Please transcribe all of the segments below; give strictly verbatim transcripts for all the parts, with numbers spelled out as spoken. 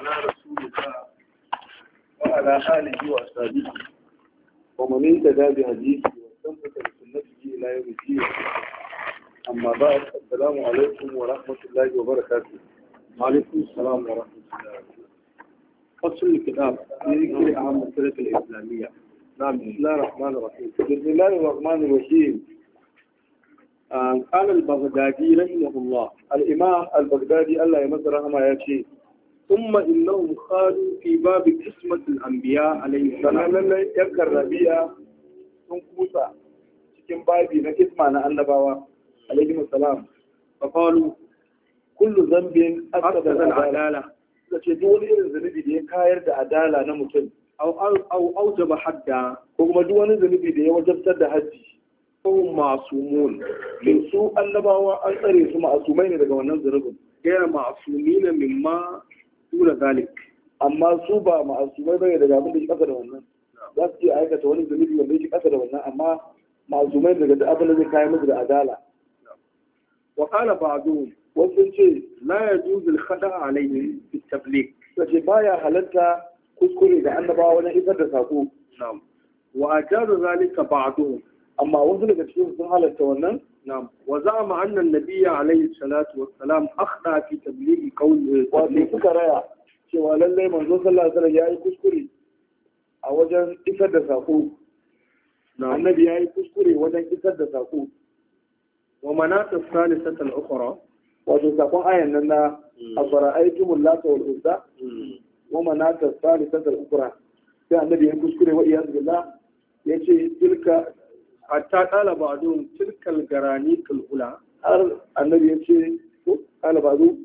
على رسول الله وعلى آله وأصحابه ومن اهتدى بهديه واستمسك بسنته إلى يوم الدين. أما بعد، السلام عليكم ورحمة الله وبركاته. وعليكم السلام ورحمة الله. فصل الكتاب في ذكر أهم الفرق الإسلامية. نعم، بسم الله الرحمن الرحيم. بسم الله الرحمن الرحيم. آه، قال البغدادي رحمه الله، الإمام البغدادي الله يمسره ما يأتي. ثم إنهم قالوا في باب قسمة الأنبياء عليه sannan السلام. lallai yan karrabiya sun kusa cikin babi na isma na annabawa alaihi salam. فقالوا kullu zambin أفسد asada adala, العدالة suka ce duk wani irin zunubi da ya kayar da adala na mutum, أو أو أو أوجب حدا ko kuma duk wani zunubi da ya wajabtar da hajji, فهم معصومون to su annabawa an tsare su ma'asumai ne daga wannan zunubin, غير معصومين مما دون ذلك. amma su ba ma'asumai bane daga abin da shi kasa da wannan. Za su iya aikata wani zunubi wanda yake kasa da wannan, amma ma'asumai daga duk abin da zai kayar musu da adala. وقال بعضهم Wasu sun ce لا يجوز الخطأ عليهم في التبليغ. sace baya halatta kuskure da annabawa wajen isar da sako, نعم. وأجاز ذلك بعضهم. amma wasu daga cikin sun halatta wannan. نعم. وزعم أن النبي عليه الصلاة والسلام أخطأ في تبليغ قول Wato تبليغ suka raya cewa lallai manzo sallallahu alaihi wasallam yayi kuskure a wajen isar da sako. نعم. Annabi yayi kuskure wajen isar da sako. ومناة الثالثة الأخرى. Wato sakon ayan nan na afara'aytumul lata wal uzza wa manata thalithata al-ukhra. Sai annabi yayi kuskure wa iyaz billah yace tilka, حتى قال بعضهم تلك الجرانيق الأولى. har annabi yace ko kala bazu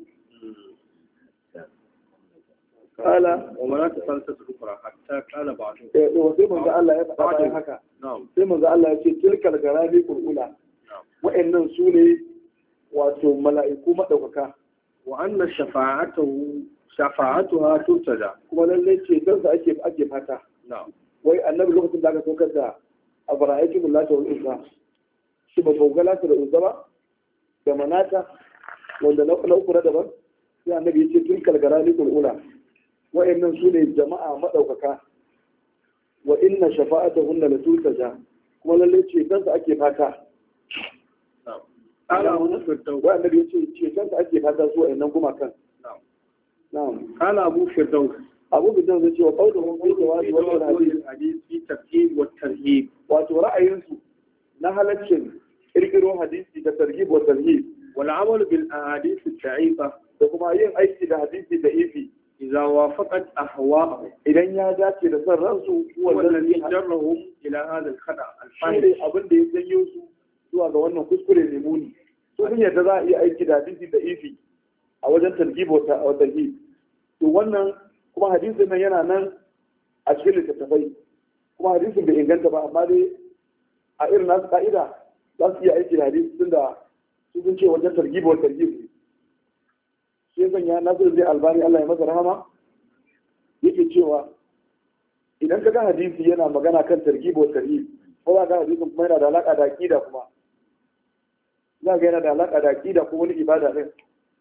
kala ومناة الثالثة الأخرى حتى قال بعضهم. eh to sai manzo Allah ya faɗa bayan haka. نعم. sai manzo Allah ya ce tilkal garabi qulula, نعم. wa'annan su ne wato mala'iku madaukaka, وأن شفاعته شفاعتها ترتجى. kuma lalle ce dan sa ake ake fata. نعم. Wai annabi lokacin da aka saukar da abara'aytu billahi wal uzza, shi ba gogala da uzza ba da manata wanda na na uku na daban, sai annabi ya ce tilkal garabi qulula, wa'annan su ne jama'a madaukaka, wa inna shafa'atahunna la turtaja, kuma lalle ce dan sa ake fata. نعم. قال أبو فردوس. wa annabi ya ce ce kansa ake fata su wa'annan gumakan. نعم. Na'am. قال أبو فردوس. Abu Bidan zai ce wa qauluhum fi jawazi wa hadith, الحديث في الترهيب والترهيب. wato ra'ayinsu na halaccin kirkiro hadisi da tarhib wa tarhib, والعمل بالأحاديث الضعيفة da kuma yin aiki da hadisi da ifi إذا وافقت أهواءهم idan ya dace da son ransu, هو الذي wannan جرهم إلى هذا الخطأ shi ne الفاحش. abin da ya janyo su zuwa ga wannan kuskure ne muni. To sun yadda za a iya aiki da hadisi da ifi a wajen tarhib wa ta- wa tarhib. To wannan kuma hadisin nan yana nan a cikin littattafai, kuma hadisin bai inganta ba, amma dai a irin nasu ka'ida za su iya aiki da hadisi tunda su sun ce wajen targhib wa tarhib ne. Shi yasa ya Nasir zai Albani Allah ya masa rahama yake cewa idan ka ga hadisi yana magana kan targhib wa tarhib, ko za ka ga hadisin kuma yana da alaka da aqida, kuma za ga yana da alaka da aqida ko wani ibada din.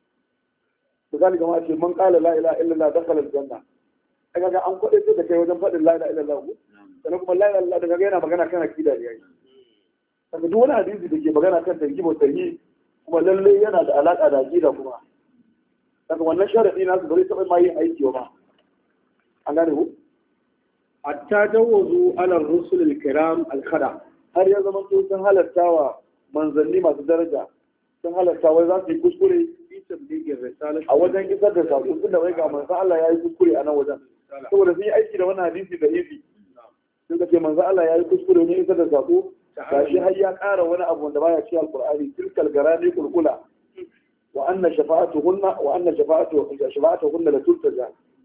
misali kamar a ce man qala la ilaha illallah dakhala aljanna, ai kaga an kwade sai da kai wajen faɗin la ilaha illallah ko sannan kuma la ilaha illallah daga yana magana kan aqida ne yayi. Kaga duk wani hadisi da ke magana kan targhib wa tarhib kuma lalle yana da alaka da aqida kuma. Kaga wannan sharadi nasu ba zai taɓa ma yin aiki ba. An gane ku? حتى جوزوا على الرسل الكرام الخدع. Har ya zama su sun halattawa manzanni masu daraja, sun halatta wai za su yi kuskure في تبليغ الرسالة. a wajen isar da sako, tun da wai ga manzo Allah ya yi kuskure a nan wajen, saboda sun yi aiki da wannan hadisi da ifi, sun ka ce manzo Allah ya yi kuskure ne isar da sako, gashi har ya ƙara wani abu wanda baya ci alqur'ani, tilkal garani qulqula wa anna shafa'atuhunna wa anna shafa'atu shafa'atuhunna la turtaja.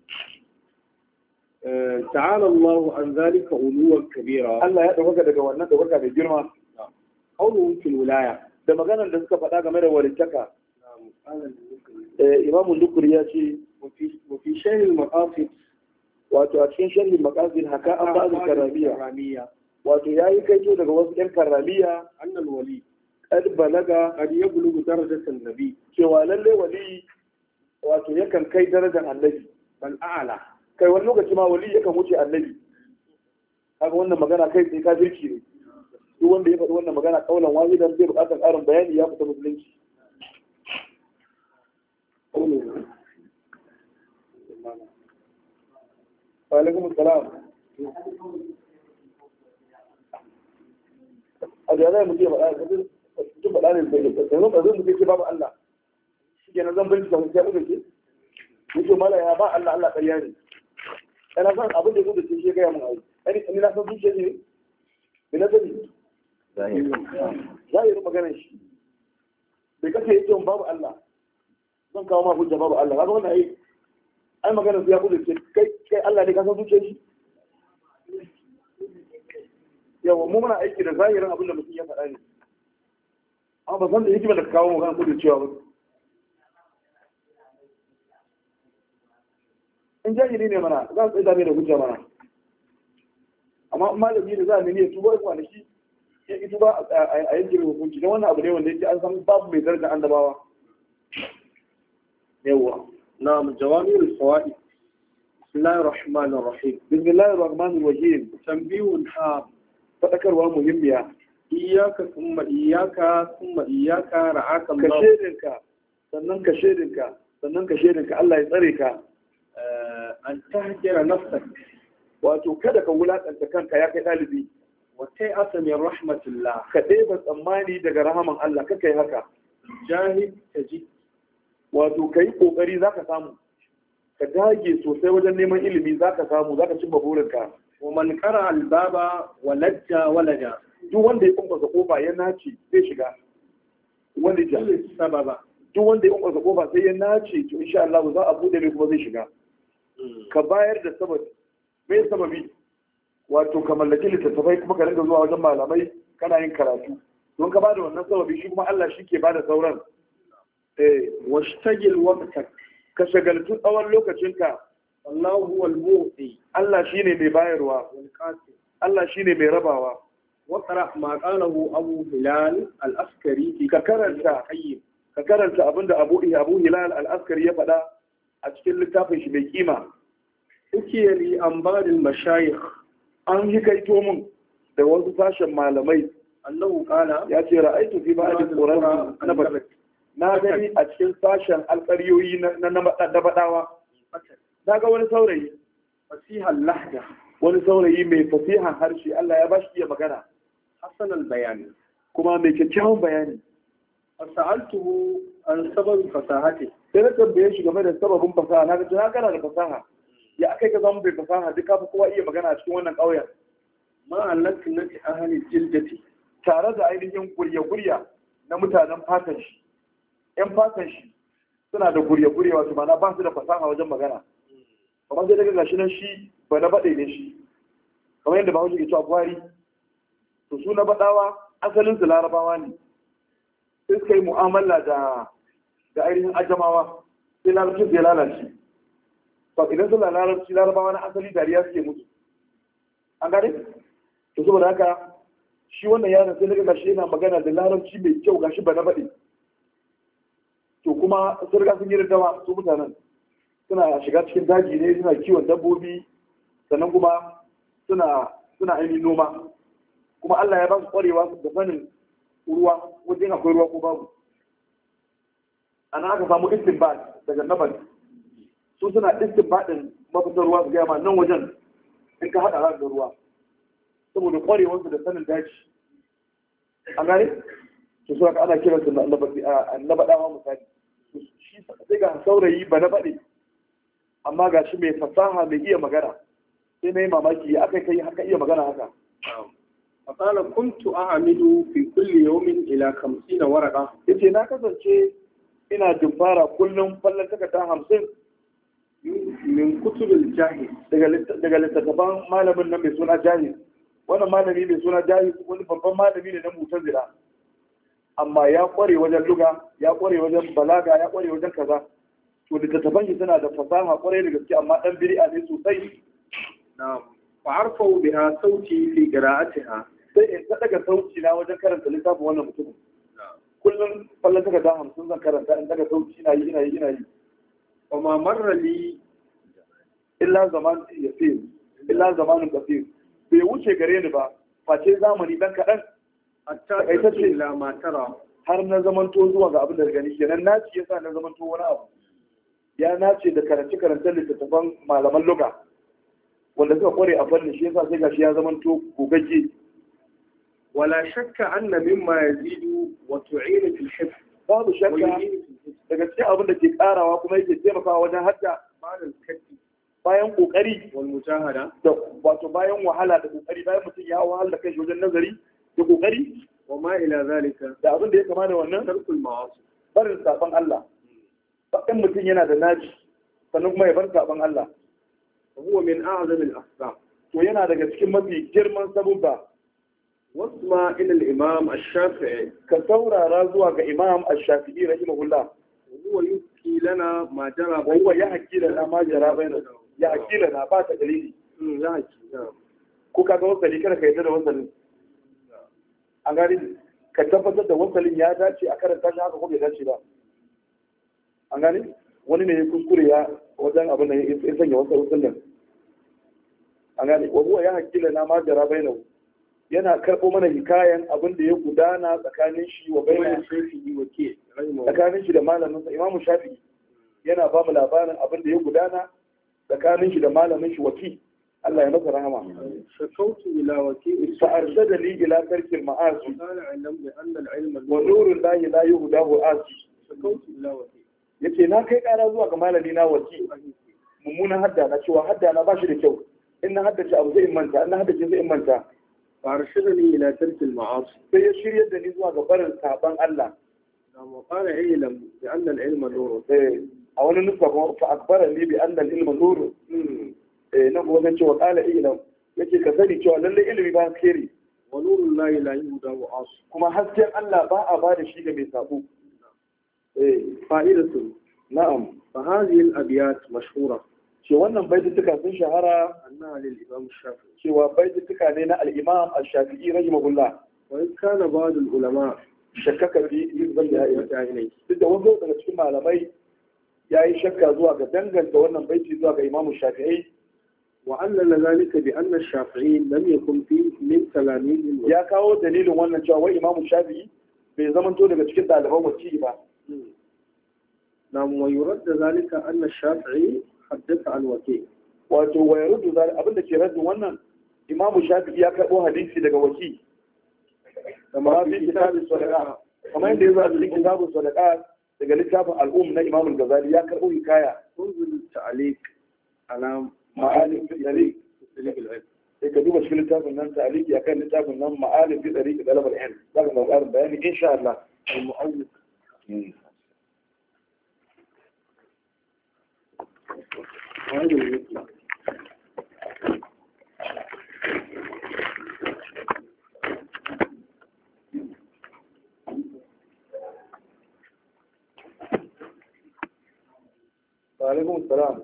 آه، تعالى الله عن ذلك علوا كبيرا. Allah ya dauka daga wannan dauka mai girma. قوله في الولاية. Da maganar da suka faɗa game da walittaka, نعم. قال الذكر. eh, Imam Dukuri ya ce وفي وفي شيء المقاصد. wato a cikin sharhin maqasid haka an ba da karabiya, الكرامية. wato yayi kaito daga wasu ƴan karabiya أن الولي kad balaga قد يبلغ درجة النبي. cewa lalle wali wato yakan kai darajar annabi bal a'la. kai wani lokaci ma wali yakan wuce annabi. Kaga wannan magana kai sai kafirci ne. Duk wanda ya faɗi wannan magana kaulan wahidan zai buƙatar ƙarin bayani ya fita musulunci. Wa alaikum assalam. A da zai muke faɗa da duk faɗa ne da da zan ba zan muke ce babu Allah. Shi ke nan zan bincika sai mu ce. Muke mala ya ba Allah Allah ƙarya ne. Kana san abin da yake da shi ga mun ai. Ani ni na san zuciya ne. Ina sani. Zahirin maganar shi. Bai kace yake babu Allah. Zan kawo ma hujja babu Allah. Kaga wannan ai ai maganar su ya kudu ce kai kai Allah ne ka san zuciyar shi. Yawa mu muna aiki da zahirin abin da mutum ya faɗa ne. Amma ba san da hikimar da ka kawo magana kudu cewa ba. In jahili ne mana za su tsaye da hujja mana. Amma malami da za a nemi ya tuba kwanaki ya ki tuba a yankin hukunci don wannan abu ne wanda yake an san babu mai darajar annabawa. Yawa. نعم جوامع الفوائد بسم الله الرحمن الرحيم بسم الله الرحمن الرحيم تنبيه هام فذكروا مهمة إياك ثم إياك ثم إياك رعاك الله كشيرك sannan ka shedinka sannan ka shedinka Allah ya tsare ka an tahjira nafsak wato kada ka wulakanta kanka ya kai dalibi wa tai asamin rahmatullah ka ɗeba tsammani daga rahaman Allah kaka yi haka jahid tajid wato ka yi ƙoƙari za ka samu ka dage sosai wajen neman ilimi za ka samu za ka cimma burinka wa man qara albaba walajja walaja duk wanda ya kwankwasa kofa ya nace zai shiga wanda ya sababa duk wanda ya kwankwasa kofa sai ya nace to insha Allah za a bude mai kuma zai shiga ka bayar da sababi mai sababi wato ka mallaki littattafai kuma ka rinka zuwa wajen malamai kana yin karatu don ka bada wannan sababi shi kuma Allah shi ke bada sauran washtagil waqtak ka shagaltu tsawon lokacinka Allahu huwal mu'ti Allah shine mai bayarwa wal qasim Allah shine mai rabawa wa qara ma qalahu Abu Hilal al-Askari ka karanta ka karanta abinda Abu Abu Hilal al-Askari ya faɗa a cikin littafin shi mai kima ukiya li anbadil mashayikh an yi kaito mun da wasu sashen malamai Allahu qala ya ce ra'aytu fi ba'd al-Qur'an nabat na gani a cikin sashen alƙaryoyi na nabaɗawa na ga wani saurayi fasihar lahja wani saurayi mai fasihan harshe Allah ya bashi iya magana hasanal bayani kuma mai kyakkyawan bayani sa'altuhu an sababin fasahati sai na tambaye shi game da sababin fasaha na ga na kana da fasaha ya akai ka zama bai fasaha duk ka fi kowa iya magana a cikin wannan ƙauyen ma allati nati ahli jildati tare da ainihin gurya-gurya na mutanen fatan shi ‘yan fatan shi suna da gurye-gurye wato mana ba su da fasaha wajen magana. Kamar sai daga gashi nan shi ba na baɗe ne shi. Kamar yadda Bahaushe ke cewa buhari. To su na baɗawa asalin su larabawa ne. Sai suka yi mu'amala da da ainihin ajamawa sai larabcin su ya lalace. To idan suna larabci larabawa na asali dariya suke musu. An gane? To saboda haka shi wannan yaron sai daga gashi yana magana da larabci mai kyau gashi ba na baɗe. To kuma sun riga sun yi rindawa su mutanen suna shiga cikin daji ne suna kiwon dabbobi sannan kuma suna suna ainihin noma kuma Allah ya ba su kwarewa da sanin ruwa wajen akwai ruwa ko babu ana aka samu istinbat daga nabat su suna istinbatin mafitar ruwa su gaya ma nan wajen in ka haɗa da ruwa saboda kwarewarsu da sanin daji an gane to su ana kiransu na nabaɗawa misali shi sai ga saurayi ba na baɗe amma ga shi mai fasaha mai iya magana sai na yi mamaki ya aka kai haka iya magana haka fasala kuntu a'amidu fi kulli yawmin ila khamsina waraqa yace na kasance ina dumfara kullum fallan takarda hamsin min kutubil jahil daga daga littattafan malamin nan mai suna jahil wannan malami mai suna jahil wani babban malami ne na mutazila amma ya kware wajen luga ya kware wajen balaga ya kware wajen kaza to littattafan shi suna da fasaha kware da gaske amma dan bid'a ne sosai na'am fa arfau biha sauti fi qira'atiha sai in ta daga sauti na wajen karanta littafin wannan mutum kullum fallan takarda hamsin zan karanta in daga sauti ina yi ina yi ina yi wa ma marra li illa zaman yasir illa zamanin qasir bai wuce gare ni ba face zamani dan kadan hatta Kai ta ce- ila ma tara har na zamanto zuwa ga abin da gani kenan naci yasa na zamanto wani abu ya nace da karance karancen littattafan malaman luga wanda suka kware a fannin shi yasa sai gashi ya zamanto gogagge wala shakka anna mimma yazidu wa tu'inu fil hifz babu wa shakka yu'inu fil hifz daga cikin abin da ke karawa kuma yake taimakawa wajen hadda ba'da al-kaddi bayan kokari wal mujahada da wato bayan wahala da kokari bayan mutum ya wahala da kai wajen nazari da kokari wa ma ila zalika da abin da ya kama da wannan tarkul ma'asi barin saban Allah bakin mutum yana da naji sannan kuma ya bar saban Allah huwa min a'zam al-asbab to yana daga cikin mafi girman sabubba wasma ila al-imam ash-shafi'i ka saurara zuwa ga Imam Ash-Shafi'i rahimahullah huwa yuki lana ma jara wa huwa ya hakila na ma jara baina ya hakila na ba ta dalili Mm, ya haki ko ka ga wasali kada ka yadda da wasalin an gani ka tabbatar da wasalin ya dace a karanta shi haka ko bai dace ba an gani wani ne ya kuskure ya wajen abin da ya sanya wasu wasalin an gani wa huwa ya hakila na ma jara baina yana karɓo mana hikayen abin da ya gudana tsakanin shi wa baina shafi'i wa ke rahimahu tsakanin shi da malamin sa Imam Shafi'i yana ba mu labarin abin da ya gudana tsakanin shi da malamin shi waki Allah ya masa rahama shakautu ila waki fa arshadani ila tarkil ma'asi قال اعلم بان العلم wa nurul lahi la yuhdahu asi شكوت الى وكيل yace na kai kara zuwa ga malami na waki mummunan hadda na cewa hadda na bashi da kyau in na haddace abu zai in manta in na haddace zai in manta فارشدني الى ترك المعاصي sai ya shiryar da ni zuwa ga barin saban Allah وقال اعلم بان العلم نور eh a wani nufa kuma fa akbara ni bi anna al-ilma nur eh nan kuma zan ce wa qala ilam yace ka sani cewa lalle ilimi ba khairi ونور الله لا يهدى وعاصي kuma hasken Allah ba a ba da shi ga mai sabo eh فائدة na'am فهذه الابيات مشهورة ce wannan baitutuka sun shahara انها للامام الشافعي cewa baitutuka ne na al-Imam Ash-Shafi'i rahimahullah وان كان بعض العلماء shakkaka fi hizban da ya يرجع اليه duk da wanda daga cikin malamai yayi shakka zuwa ga danganta wannan baiti zuwa ga Imam Shafi'i وعلل ذلك بان الشافعي لم يكن في من تلاميذ ya kawo dalilin wannan cewa wai Imam Shafi'i bai zamanto daga cikin ɗaliban wacce ba نعم ويرد ذلك ان الشافعي حدث عن وكيل wato wa yaruddu zalika abinda ke raddu wannan Imam Shafi'i ya karbo hadisi daga waki kamar fi kitabus sadaqa kamar yadda yazo a cikin kitabus sadaqa daga littafin al-Umm na Imam al-Ghazali ya karbo hikaya انظر التعليق على ma'alim fi tariq طريق العلم sai ka duba cikin littafin nan ta'aliki akan littafin nan ma'alim fi tariq talab al-ilm zaka ga ƙarin bayani insha Allah المؤلف هذا المثل wa alaikum salam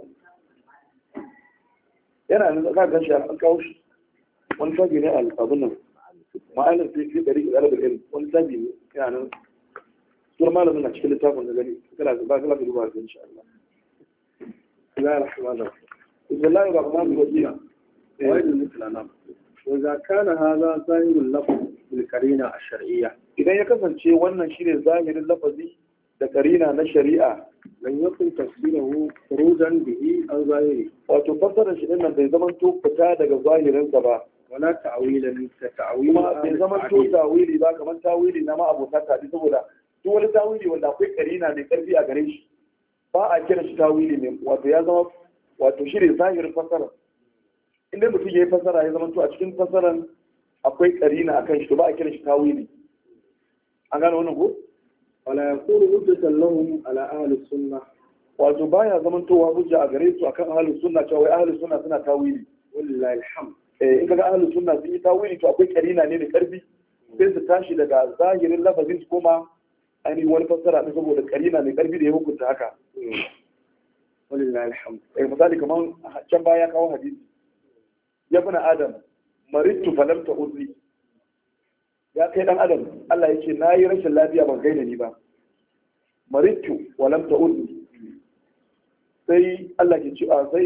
yana nan za ka shi an kawo shi wani sabi ne al-abun nan ma'alim fi fi tariq talab al-ilm wani sabi ne yana nan sunan malamin na cikin littafin da gani kana ba ka duba insha Allah بسم الله الرحمن الرحيم بسم الله الرحمن الرحيم وإذا مثل نعم وإذا كان هذا ظاهر اللفظ بالقرينة الشرعية idan ya kasance wannan shine zahirin lafazi da karina na shari'a لم يكن تفسيره خروجا به عن ظاهره wato fassarar shi dinnan bai zama to fita daga zahirinsa ba ولا تعويلا كتعويل kuma bai أهل zama to التعديل tawili ba kamar tawili na ma abota tadi saboda duk wani tawili wanda akwai karina mai karfi a gare shi ba a kira shi tawili ne wato ya zama wato shi ne zahirin fassara inda mutum ya yi fassara ya zama to a cikin fassaran akwai karina akan shi to ba a kira shi tawili an gane wannan ko ولا يكون حجة لهم على أهل السنة wato baya zamantowa hujja a gare su akan ahlus sunna cewa wai ahlus sunna suna tawili ولله الحمد eh in kaga ahlus sunna sun yi tawili to akwai karina ne da karfi sai su tashi daga zahirin lafazin su koma ainihin wani fassara ta saboda karina mai karfi da ya hukunta haka ولله الحمد eh misali kamar can baya kawo hadisi ya bana adam marittu falam ta uzli ya kai dan adam Allah ya ce nayi rashin lafiya ban gaida ni ba marittu walam ta uzli sai Allah ke cewa sai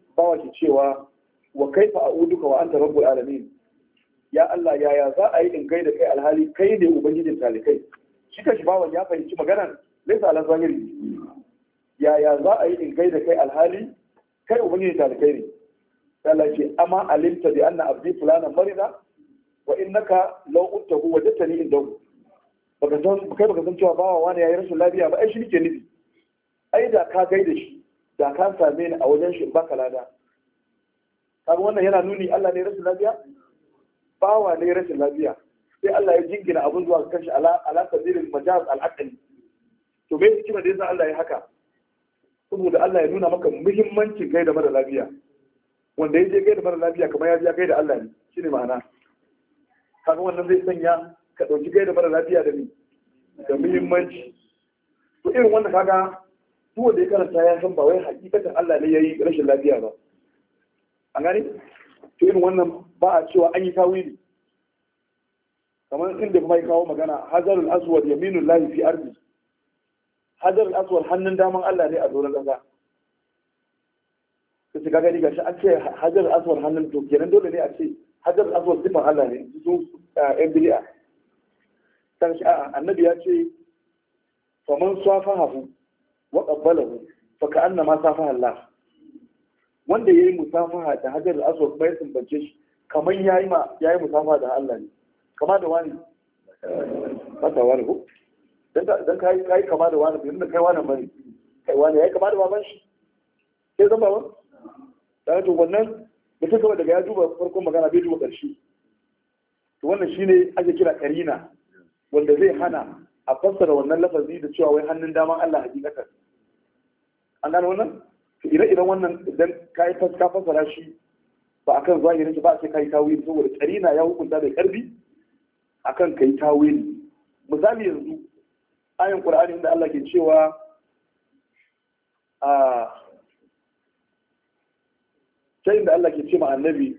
bawa ke cewa wa kaifa a'uduka wa anta rabbul alamin, ya Allah yaya za a yi in gaida kai alhali kai ne ubangijin talikai. Shi kashi bawan ya fahimci maganar laisa ala zahiri, yaya za a yi in gaida kai alhali kai ubangijin talikai ne. Allah ce amma alimta bi anna abdi fulana marida wa innaka law uttahu wajadtani indahu, baka san kai baka san cewa bawa wani yayi rashin lafiya ba, ai shi nake nufi, ai da ka gaida shi da ka same ni a wajen shi baka lada. kaga wannan yana nuni Allah ne rashin lafiya, bawa ne rashin lafiya, sai Allah ya jingina abun zuwa kan shi ala ala sabilil majaz al aqli. To me hikima da yasa Allah ya haka? Saboda Allah ya nuna maka muhimmancin gaida mara lafiya, wanda ya je gaida mara lafiya kamar ya je ya gaida Allah ne, shine ma'ana. Kaga wannan zai sanya ka dauki gaida mara lafiya da ni da muhimmanci. To irin wannan kaga duk wanda ya karanta ya san ba wai hakikatan Allah ne yayi rashin lafiya ba. An gani? To irin wannan ba a cewa an yi tawili. Kamar inda kuma ya kawo magana hajarul aswad yaminul lahi fi ardi. Hajarul aswad hannun daman Allah ne a doron kasa. Kace ka gani gashi an ce hajarul aswad hannun, to kenan dole ne a ce hajarul aswad sifan Allah ne, su ɗan bid'a. Kan shi a'a annabi ya ce faman safahu wa qabbalahu fa ka'annama safaha Allah. Wanda yayi musafaha da hajarul aswad bai sumbance shi kamar yayi ma yayi musafaha da Allah ne. Kama da wani ba ta wani ko dan kai kai kama da wani bai nuna kai wani bane, kai wani yayi kama da baban shi sai zan baban dan to wannan mutum kawai daga ya duba farkon magana bai duba ƙarshe, to wannan shine ake kira karina, wanda zai hana a fassara wannan lafazi da cewa wai hannun daman Allah hakikatan. An gane wannan? To ire-iren wannan idan kai ka fassara shi ba akan zahirin shi ba sai kai tawili, saboda karina ya hukunta da karbi akan kai tawili. Misali yanzu ayin Qur'ani inda Allah ke cewa a sai inda Allah ke ce ma annabi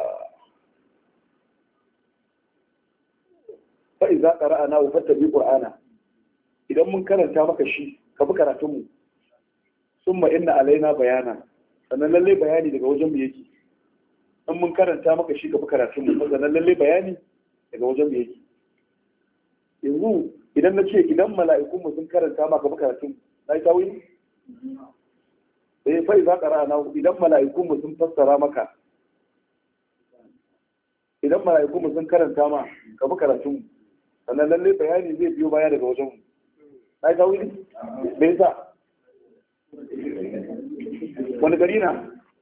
fa iza qara'ana wa fattabi qur'ana, idan mun karanta maka shi ka bi karatun mu, summa inna alaina bayana, sannan lalle bayani daga wajen mu yake. In mun karanta maka shi ka bi karatun mu, sannan lalle bayani daga wajen mu yake. Yanzu idan na ce idan mala'ikun mu sun karanta maka bi karatun mu, na yi tawili? Eh fa iza qara'ana, idan mala'ikun mu sun fassara maka, idan mala'ikun mu sun karanta ma ka bi karatun mu, sannan lalle bayani zai biyo baya daga wajen mu. Na yi tawili? Me yasa? Wani gari na?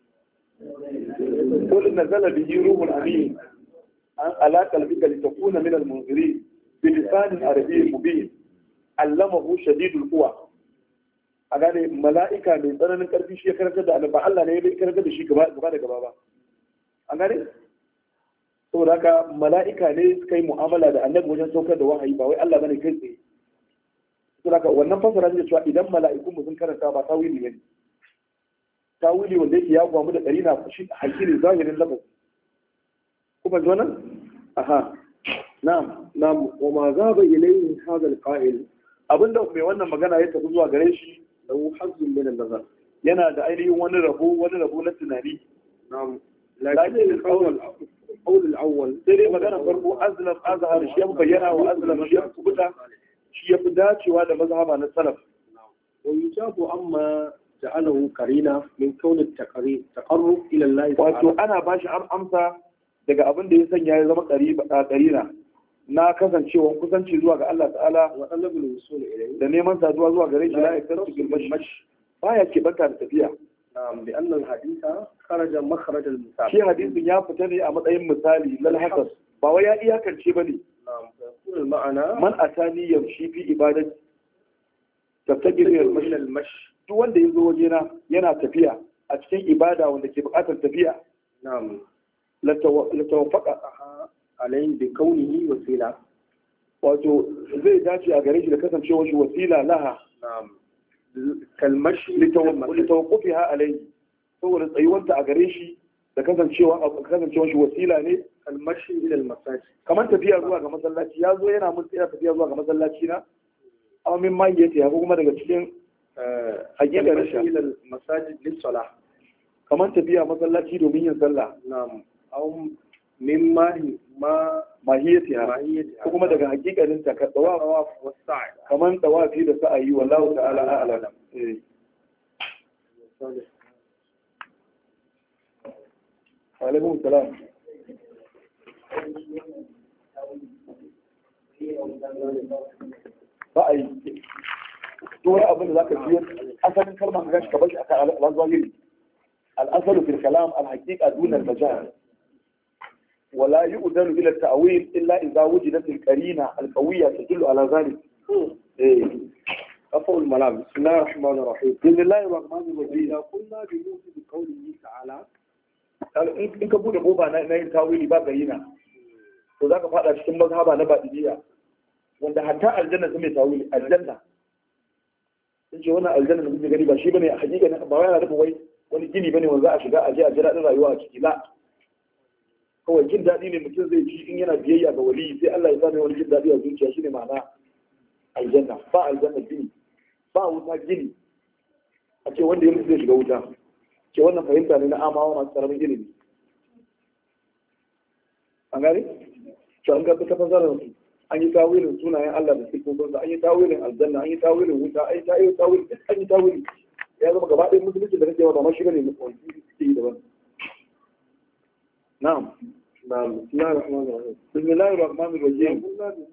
Qul nazala bihi ruhul amin an ala qalbika litakuna min al-munzirin bi lisanin arabiyyin mubin allamahu shadidul quwa. A gane mala'ika mai tsananin karfi shi ya karanta da ba Allah ne ya karanta da shi gaba da gaba ba. An gane? Saboda haka mala'ika ne suka yi mu'amala da annabi wajen saukar da wahayi, ba wai Allah bane kai tsaye. Saboda haka wannan fasara ne cewa idan mala'ikun mu sun karanta ba tawili ne. Tawili wanda yake ya gwamu da karina shi hakiki zahirin lafazi. Kuma ji wannan? Aha. Na'am, na'am, wa ma zaba ilayhi hadha al-qa'il. Abinda mai wannan magana ya tafi zuwa gare shi da hazzun min an-nazar. Yana da ainihin wani rabo, wani rabo na tunani. Na'am. Lakin al-qawl القول الأول سيري مدانا فرقو أزلم أظهر شيء مبينا وأزلم شيء كبتا شيء بدات وهذا مذهب عن السلف. ويجاب أما جعله قرينة من كون التقريب تقرب إلى الله تعالى. وأتو أنا باش أم أمسا daga abin da ya sanya ya zama qarina na kasancewa kusanci zuwa ga Allah ta'ala wa talabul wusul ilayhi da neman saduwa zuwa gare shi la yaktasu bil mash baya ke banta da tafiya. نعم لأن الحديث خرج مخرج المثال. شيء حديث يا فتني أما أي مثالي للحسب. فويا إياه كان شيء بني. نعم يقول المعنى من أتاني يمشي في إبادة تبتجر إلى المشي. تو وند يزوج هنا ينا تفيا أشتي إبادة وند كيبقى تفيا. نعم لتو لتوفق عليه بكونه وسيلة. وتو زي داشي أجريش لكتم شيء وش وسيلة لها. نعم. kalmashi litawaqqufiha alayhi, saboda tsayuwanta a gare shi da kasancewa kasancewa shi wasila ne kalmashi ila al-masajid, kamar tafiya zuwa ga masallaci. Ya zo yana mun tsaya tafiya zuwa ga masallaci na aw min ma yake ya kuma daga cikin hakikar shi ila al-masajid lis-salah, kamar tafiya masallaci domin yin sallah na'am aw min mahi ma mahiyatiha mahiyatiha ko kuma daga hakikanin ta ka tsawa tawaf was-sa'i kamar tawafi da sa'ayi wallahu ta'ala a'lam eh alaikum salam ba a yi duk wani abin da za ka biyo asalin kalmar gashi ka bashi akan al-zahiri al-asalu fil kalam al-haqiqa duna al-majaz ولا يؤذن إلى التأويل إلا إذا وجدت القرينة القوية تدل على ذلك. إيه. أفعل الملام. بسم الله الرحمن الرحيم. بسم الله الرحمن الرحيم. إذا قلنا بموجب قوله تعالى. in ka bude kofa na yin tawili ba bayyana to zaka fada cikin mazhaba na badiliya wanda hatta aljanna su mai tawili aljanna in ce wannan aljanna da kuke gani ba shi bane a hakika ne ba yana nufin wai wani gini bane wanda za a shiga a je a ji daɗin rayuwa a ciki la kawai jin daɗi ne mutum zai ji in yana biyayya ga wali sai Allah ya sa mai wani jin daɗi a zuciya shine ma'ana aljanna ba aljanna gini ba wuta gini a ce wanda ya mutu zai shiga wuta ke wannan fahimta ne na amawa masu karamin ilimi an gani? to an gaba ta fasarar su an yi tawilin sunayen Allah da sifofinsa an yi tawilin aljanna an yi tawilin wuta an yi tawilin duk an yi tawilin ya zama gaba ɗaya musulunci da kake wata mashi bane wani suke yi daban na'am na'am bismillahir rahmanir rahim bismillahir rahmanir rahim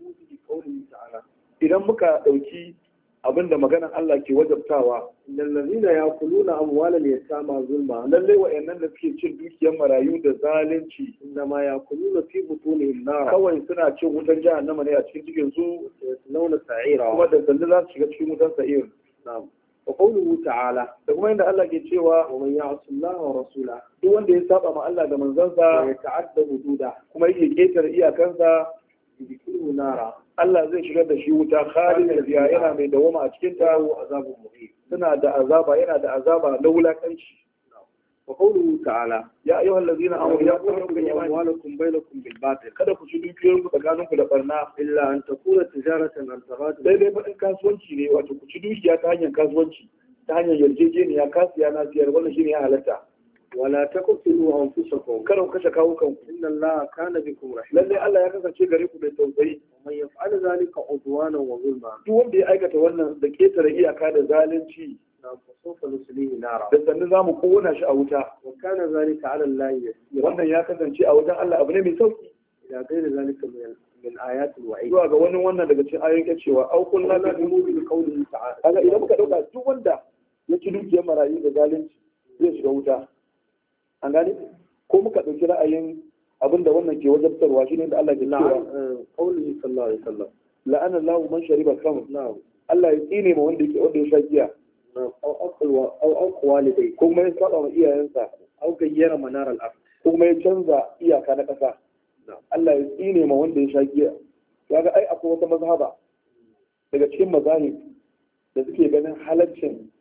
idan muka dauki abinda maganan Allah ke wajabtawa innal ladina yaquluna amwalal yatama zulma lalle wa'annan da suke cin dukiyar marayu da zalunci inma yaquluna fi butunihim nar kawai suna cin wutan jahannama ne a cikin cikin su launa sa'ira kuma da sanda za su shiga cikin wutan sa'ir na'am wa qawluhu ta'ala da kuma inda Allah ke cewa wa man ya'si Allah wa rasula duk wanda ya saba ma Allah da manzansa ya ta'adda hududa kuma yake ketare iyakansa yadkhulu nara Allah zai shigar da shi wuta khalid fiha yana mai dawama a cikin ta azabun muhim suna da azaba yana da azaba na wulakanci wa qawluhu ta'ala ya ayyuhal ladzina amanu ya yaqulu qulu amwalukum bainakum bil batil kada ku ci dukiyoyin ku tsakanin ku da barna illa an takuna tijaratan an taradun dai dai fadin kasuwanci ne wato ku ci dukiya ta hanyar kasuwanci ta hanyar yarjejeniya kasiya na siyar wannan shine ya halatta wala taqtulu anfusakum kada ku kashe kawo kanku inna allaha kana bikum rahim lalle Allah ya kasance gare ku mai tausayi man yaf'al zalika udwanan wa zulma duk wanda ya aikata wannan da ketare iyaka da zalunci na fasofa nuslihi nara da sannan zamu kona shi a wuta wa kana zalika ala allahi yasira wannan ya kasance a wajen Allah abu ne mai sauki ila ghairi zalika min min ayatil wa'id zuwa ga wani wannan daga cikin ayoyin cewa au kullu la bi tumudu bi qawlihi ta'ala kaga idan muka dauka duk wanda ya ci dukiyar marayu da zalunci zai shiga wuta an gane ko muka ɗauki ra'ayin abinda wannan ke wajabtarwa shine da Allah ke cewa qawlihi sallallahu alaihi wasallam la'ana Allahu man shariba khamr na'am Allah ya tsine ma wanda yake wanda ya sha giya aw aqwa aw aqwa lidai ko kuma ya saba ma iyayensa aw gayyara manar al-ard ko kuma ya canza iyaka na ƙasa Allah ya tsine ma wanda ya sha giya kaga ai akwai wata mazhaba daga cikin mazahib da suke ganin halaccin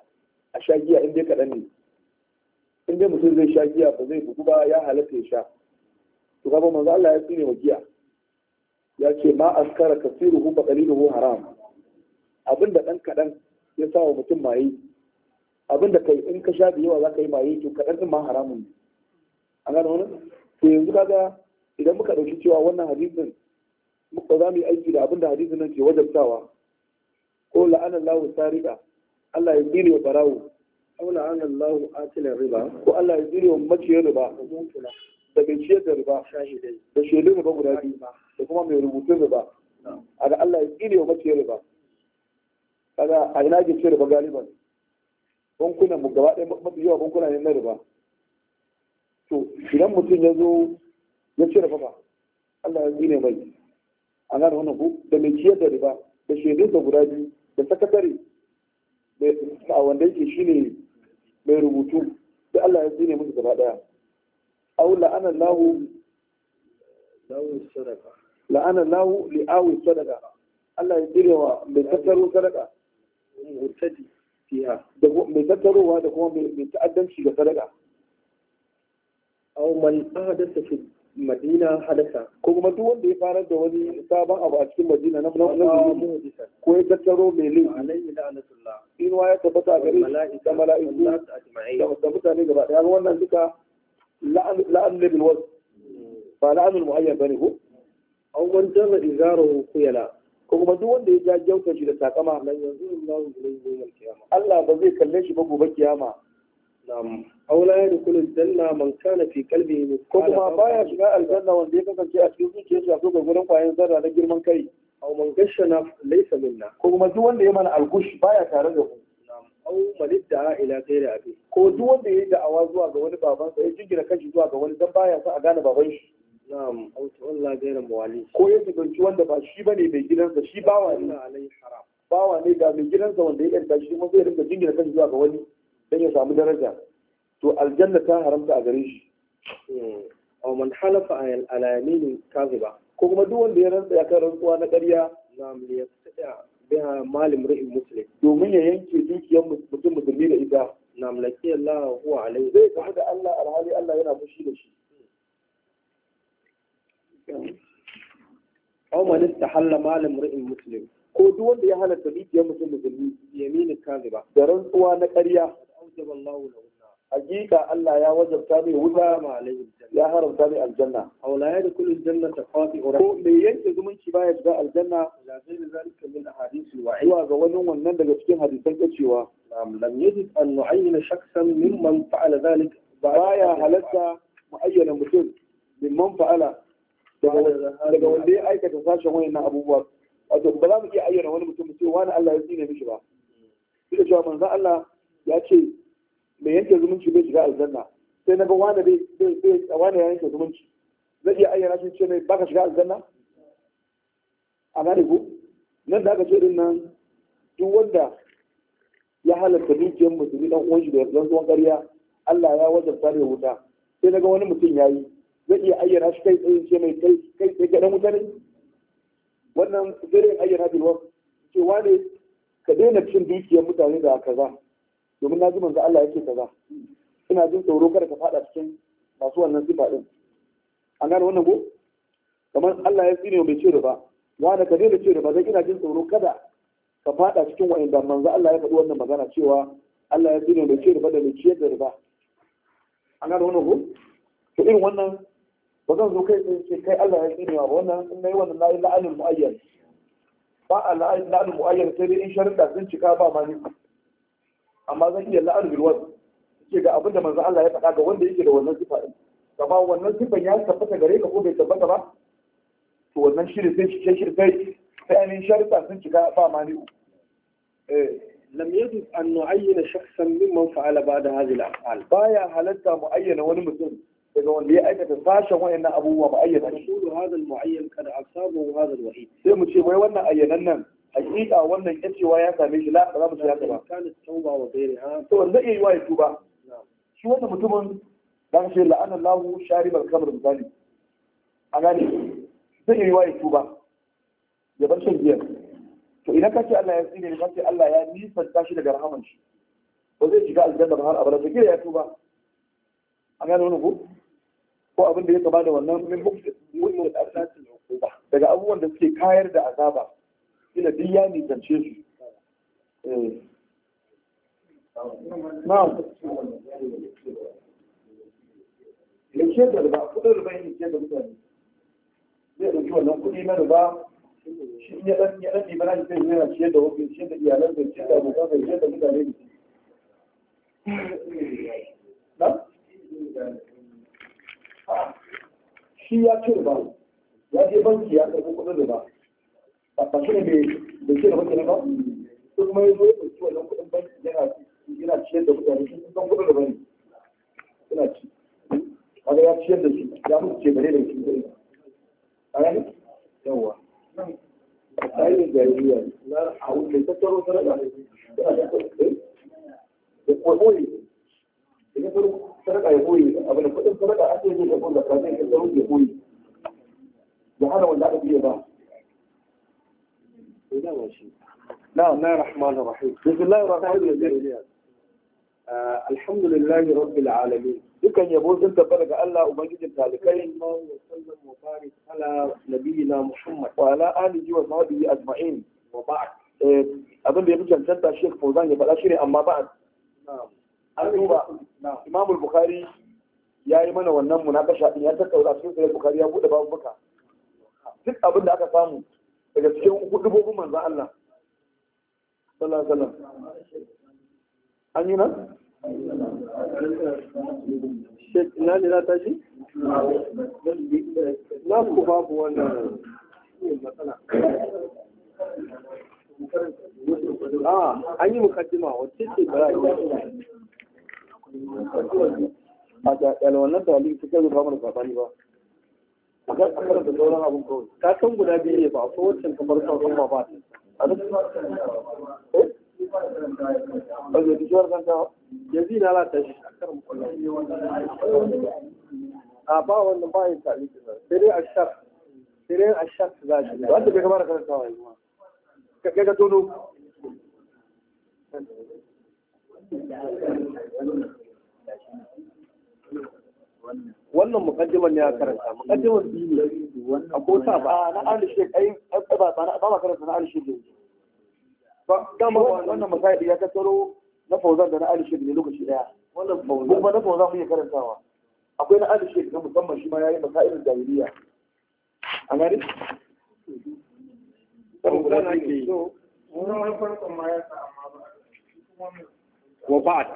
a sha giya in dai kaɗan ne in dai mutum zai sha giya ba zai bugu ba ya halatta ya sha to kaga manzo Allah ya tsine wa giya ya ce ma askara kasiruhu fa qaliluhu haram abinda dan kadan ya sa wa mutum maye abinda kai in ka sha da yawa zaka yi maye to kadan din ma haramun ne an gano wannan to yanzu kaga idan muka dauki cewa wannan hadisin muka za mu yi aiki da abinda hadisin nan ke wajabtawa ko la'ana Allahu sariqa Allah ya tsine wa barawo aula an Allah atilin riba ko Allah ya tsine wa maciyar riba da mai ciyar da riba shahidai da shaidun riba guda biyu da kuma mai rubutun riba a ga Allah ya tsine wa maciyar riba kaga a ina ke ciyar riba galiban bankunan mu gaba ɗaya mafi yawa bankuna ne na riba to idan mutum ya zo ya cire riba ba Allah ya tsine mai a gane wannan ku da mai ciyar da riba da shaidun da guda biyu da sakatare a wanda yake shine mai rubutu sai Allah ya tsine musu gaba daya aw la'ana lahu lahu sadaqa la'ana lahu li'awi sadaqa Allah ya tsine wa mai tattaro sadaqa mutadi fiha da mai tattarowa da kuma mai ta'addanci ga sadaqa aw man ahdatha fi madina hadasa ko kuma duk wanda ya farar da wani sabon abu a cikin madina na nazari ko ya tattaro mai laifi alayhi la'natullah inuwa ya tabbata a gare shi da mala'iku da mutane gaba daya wannan duka la'an ne bil wasu ba la'anul mu'ayyan bane ko aw man jarra izarahu khuyala ko kuma duk wanda ya ja gyautar shi da takama lan yanzuru Allahu ilayhi yawm al-qiyamah Allah ba zai kalle shi ba gobe kiyama na'am aw la yadkhulu al-janna man kana fi qalbihi ko kuma baya shiga aljanna wanda ya kasance a cikin zuciyarsa akwai gurgurun kwayan zarra na girman kai aw man gashana laysa minna ko kuma duk wanda ya mana algush baya tare da mu na'am aw man idda'a ila ghairi abi ko duk wanda ya yi da'awa zuwa ga wani babansa ya jingina kanshi zuwa ga wani dan baya sa a gane baban shi na'am aw tawalla ghayra mawali ko ya tsinci wanda ba shi bane mai gidansa shi bawa ne alayhi haram bawa ne ga mai gidansa wanda ya yarda shi kuma zai rinka jingina kanshi zuwa ga wani dan ya samu daraja to aljanna ta haramta a gare shi aw man halafa ala yamin kaziba ko kuma duk wanda ya rantsa ya kan rantsuwa na ƙarya na'am li yastata biha mal imri'in muslim domin ya yanke dukiyar mutum musulmi da ita na'am laki Allah huwa alayhi zai tafi da Allah alhali Allah yana fushi da shi aw man istahalla mal imri'in muslim ko duk wanda ya halatta dukiyar mutum musulmi yamin kaziba da rantsuwa na ƙarya awjaba Allah lahu hakika Allah ya wajabta mai wuta ma alayhi ya haramta mai aljanna aw la yadkhulu al-jannata qati'u ko mai yanke zumunci baya shiga aljanna la ghayra zalika min ahadith al-wa'id zuwa ga wani wannan daga cikin hadisan kacewa na'am lam yajid an nu'ayyana shakhsan mimman fa'ala dhalik baya halatta muayyana mutum mimman fa'ala daga wanda ya aikata sashen wayannan abubuwa wato ba za mu iya ayyana wani mutum mutum wani Allah ya tsine mishi ba duk da cewa manzon Allah ya ce mai yanke zumunci bai shiga aljanna sai na ga wani bai bai wani ya yanke zumunci zai iya ayyana shi ce mai baka shiga aljanna a gane ku nan da aka ce din nan duk wanda ya halatta dukiyar musulmi dan uwan shi da rantsuwan ƙarya Allah ya wajabta da wuta sai na ga wani mutum yayi zai iya ayyana shi kai tsaye ce mai kai kai tsaye ga dan wuta ne wannan zai ayyana bil wasu ce wane ka daina cin dukiyar mutane da kaza domin na ji manzo Allah yake kaza ina jin tsoro kada ka fada cikin masu wannan sifa din an gane wannan ko kamar Allah ya tsine mai ce riba wanda ka daina ce riba dan ina jin tsoro kada ka fada cikin wa'anda manzo Allah ya faɗi wannan magana cewa Allah ya tsine mai ce riba da mai ciyar da riba an gane wannan ko to irin wannan ba zan zo kai sai kai Allah ya tsine wa wannan in nayi wannan nayi la'anul muayyan ba a la'anul muayyan sai dai in sharuɗa sun cika ba ma ni amma zan iya la'ar bilwar ce ga abin da manzo Allah ya faɗa ga wanda yake da wannan sifa din amma wannan sifan ya tabbata gare ka ko bai tabbata ba to wannan shirin sai shi shirin sai sai ainihin sharuɗa sun cika ba ma ni eh lam yajid an nu'ayyana shakhsan mimman fa'ala ba'da hadhihi al-af'al baya halatta mu ayyana wani mutum daga wanda ya aikata sashen wayannan abubuwa ba ayyana shi naqulu hadha al-mu'ayyan kad asabahu hadha al-wa'id sai mu ce wai wannan ayyanan nan hakika wannan kacewa ya same shi la ba za mu ci haka ba kana tauba wa ghairiha to wanda zai yi wa ya tuba shi wannan mutumin da ka ce la'ana Allahu sharibal kamar misali a gane zai yi wa ya tuba ya bar shan giya to idan ka ce Allah ya tsine ka ce Allah ya nisanta shi daga rahaman shi ba zai shiga aljanna ba har abada sai ya tuba a gane wannan ko ko abin da ya kaba da wannan min mu'min da asasin uquba daga abubuwan da suke kayar da azaba ila duk ya nisance su na'am ya ce da riba kudin riba yin ce da mutane zai ɗauki wannan kuɗi na riba shi ya ɗan ya ɗan ɗiba na shi zai yana ciyar da wakil ciyar da iyalan da ciyar da abokan da ciyar da mutane ne na shi ya ci riba ya je banki ya karɓi kuɗin riba ba shi ne bai ce da banki ba ko kuma ya zo ya ɗauki wannan kuɗin banki yana yana ciyar da mutane sun san kuɗin riba ne yana ci kaga ya ciyar da shi ya mutu ce bare da shi kuɗi a yanzu yawa a tsarin jariya na a wuce tattaro sarara da koyi da ya faru sarara ya koyi abin da kuɗin sarara ake yi da kuma da kafin ya tsaro ya koyi ya hana wanda aka biya ba نعم بسم الله الرحمن الرحيم بسم الله الرحمن الرحيم alhamdulillahi rabbil alamin. Dukan yabo sun tabbata ga Allah ubangijin talikai. Allahu wa sallam wa barik ala nabiyina Muhammad wa ala alihi wa sahbihi ajma'in. wa ba'd. Eh abin da ya fi cancanta Sheikh Fauzan ya faɗa shine amma ba'd. Na'am. An duba Imam Bukhari ya yi mana wannan munakasha din ya tattauna cikin Sahih Bukhari ya bude babu buka. Duk abin da aka samu daga cikin hudubobin manzon Allah sallallahu alaihi wasallam an yi nan Sheikh ina ne za ta shi? Na ku babu wannan matsala. Ah, an yi mukaddima wacce ce ba a ga wannan tali suka zo kamar sabani ba. A ga kamar da sauran abun kawai. ka san guda biyu ne ba ko wacce kamar sauran ba ba. A duk eh ba zai tishar kan ta Yanzu ina za ta shi a karin a ba wannan ba yin tali sai dai a shar sai dai a shar za shi wanda bai kamar karantawa yanzu ma ka ga tono wannan mukaddimar ne ya karanta mukaddimar biyu ne a ko sa ba na Ali Sheikh ai ba ba ba ma karanta na Ali Sheikh ne ba dama wannan misali ya tattaro na Fauzan da na Ali Sheikh ne lokaci daya wannan kuma na Fauzan mun yi karantawa akwai na Ali Sheikh na musamman shi ma yayi masailin jahiliya a gari saboda na ke so wannan farkon ma ya sa amma ba wa ba'd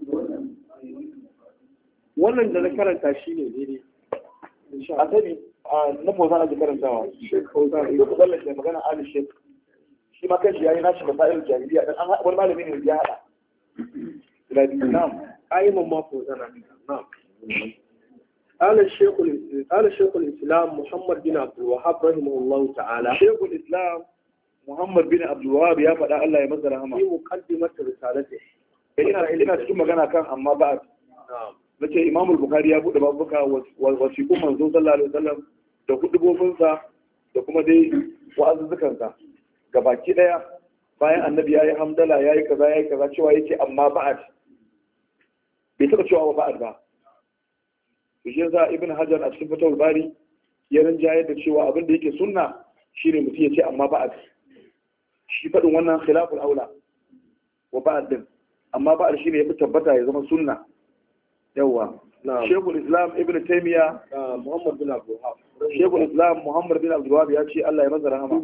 wannan da na karanta shi ne daidai a sani na Fauzan ake karantawa Sheikh Fauzan duk da ke magana Ali Sheikh shi ma kanshi yayi nashi masailin jahiliya dan an wani malami ne ya hada نعم أيضا ما فوزنا نعم قال الشيخ قال الشيخ الإسلام محمد بن عبد الوهاب رحمه الله تعالى شيخ الإسلام محمد بن عبد الوهاب يا فدا الله يمزر رحمه في مقدمة رسالته ina ina cikin magana kan amma ba na'am nace Imam al-Bukhari ya bude babuka wasiqun manzo sallallahu alaihi wasallam da hudubobin sa da kuma dai wa'azuzzukan sa gabaki daya bayan annabi yayi hamdala yayi kaza yayi kaza cewa yake amma ba'ad bai taba cewa ba'ad ba to shi yasa Ibn Hajar a cikin Fathul Bari ya rinjayar da cewa abin da yake sunna shine mutum ya ce amma ba'ad shi fadin wannan khilaful aula wa ba'ad din amma ba'ad shine yafi tabbata ya zama sunna yawa Sheikhul Islam Ibn Taymiyyah Muhammad bin Abdul Wahhab Sheikhul Islam Muhammad bin Abdul Wahhab ya ce Allah ya masa rahama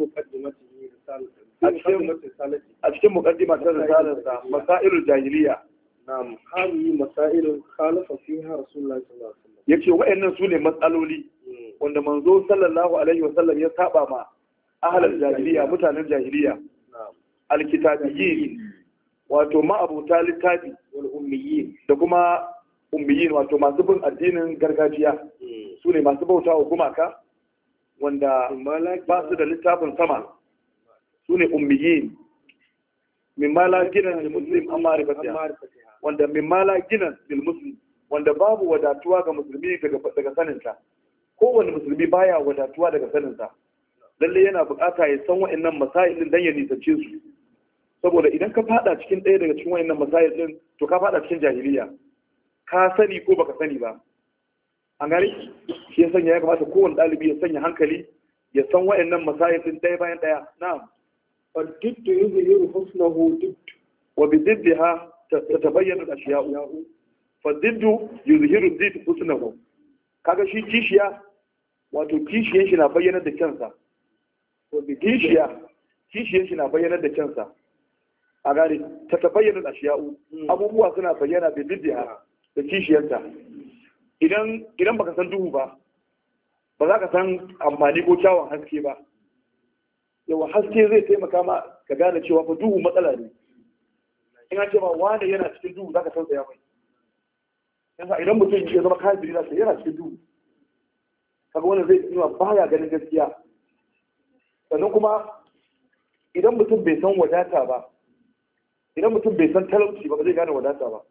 a cikin muqaddima ta risalarsa masailul jahiliya na'am hali masailun khalafa fiha rasulullahi sallallahu alaihi wasallam yace wa'annan sune matsaloli wanda manzo sallallahu alaihi wasallam ya saba ma ahlul jahiliya mutanen jahiliya na'am alkitabiyyin wato ma'abuta littafi wal ummiyin da kuma ummiyin wato masu bin addinin gargajiya sune masu bautawa gumaka wanda ba su da littafin sama sune ummiyin mimma la gina lil muslim amma rifatiha wanda mimma la gina lil muslim wanda babu wadatuwa ga musulmi daga daga saninta kowanne musulmi baya wadatuwa daga saninta lalle yana bukata ya san wa'annan masailin dan ya nisace su saboda idan ka fada cikin ɗaya daga cikin wa'annan masail din to ka fada cikin jahiliya ka sani ko baka sani ba an gani shi ya sanya ya kamata kowanne ɗalibi ya sanya hankali ya san wa'annan masail din ɗaya bayan ɗaya na'am فالضد يظهر حسنه ضد وبضدها تتبين الاشياء فالضد يظهر الضد حسنه kaga shi kishiya wato kishiyan shi na bayyana da kansa kishiya kishiyan shi na bayyana da kansa a gane ta tabayyana ashiya'u abubuwa suna bayyana da diddiha da kishiyanta idan idan baka san duhu ba ba za ka san amfani ko kyawun haske ba yawa haske zai taimaka ma ka gane cewa fa duhu matsala ne in an ce ma wanda yana cikin duhu za ka tausaya mai yasa idan mutum ya zama kafiri na sai yana cikin duhu kaga wannan zai nuna baya ganin gaskiya sannan kuma idan mutum bai san wadata ba idan mutum bai san talauci ba ba zai gane wadata ba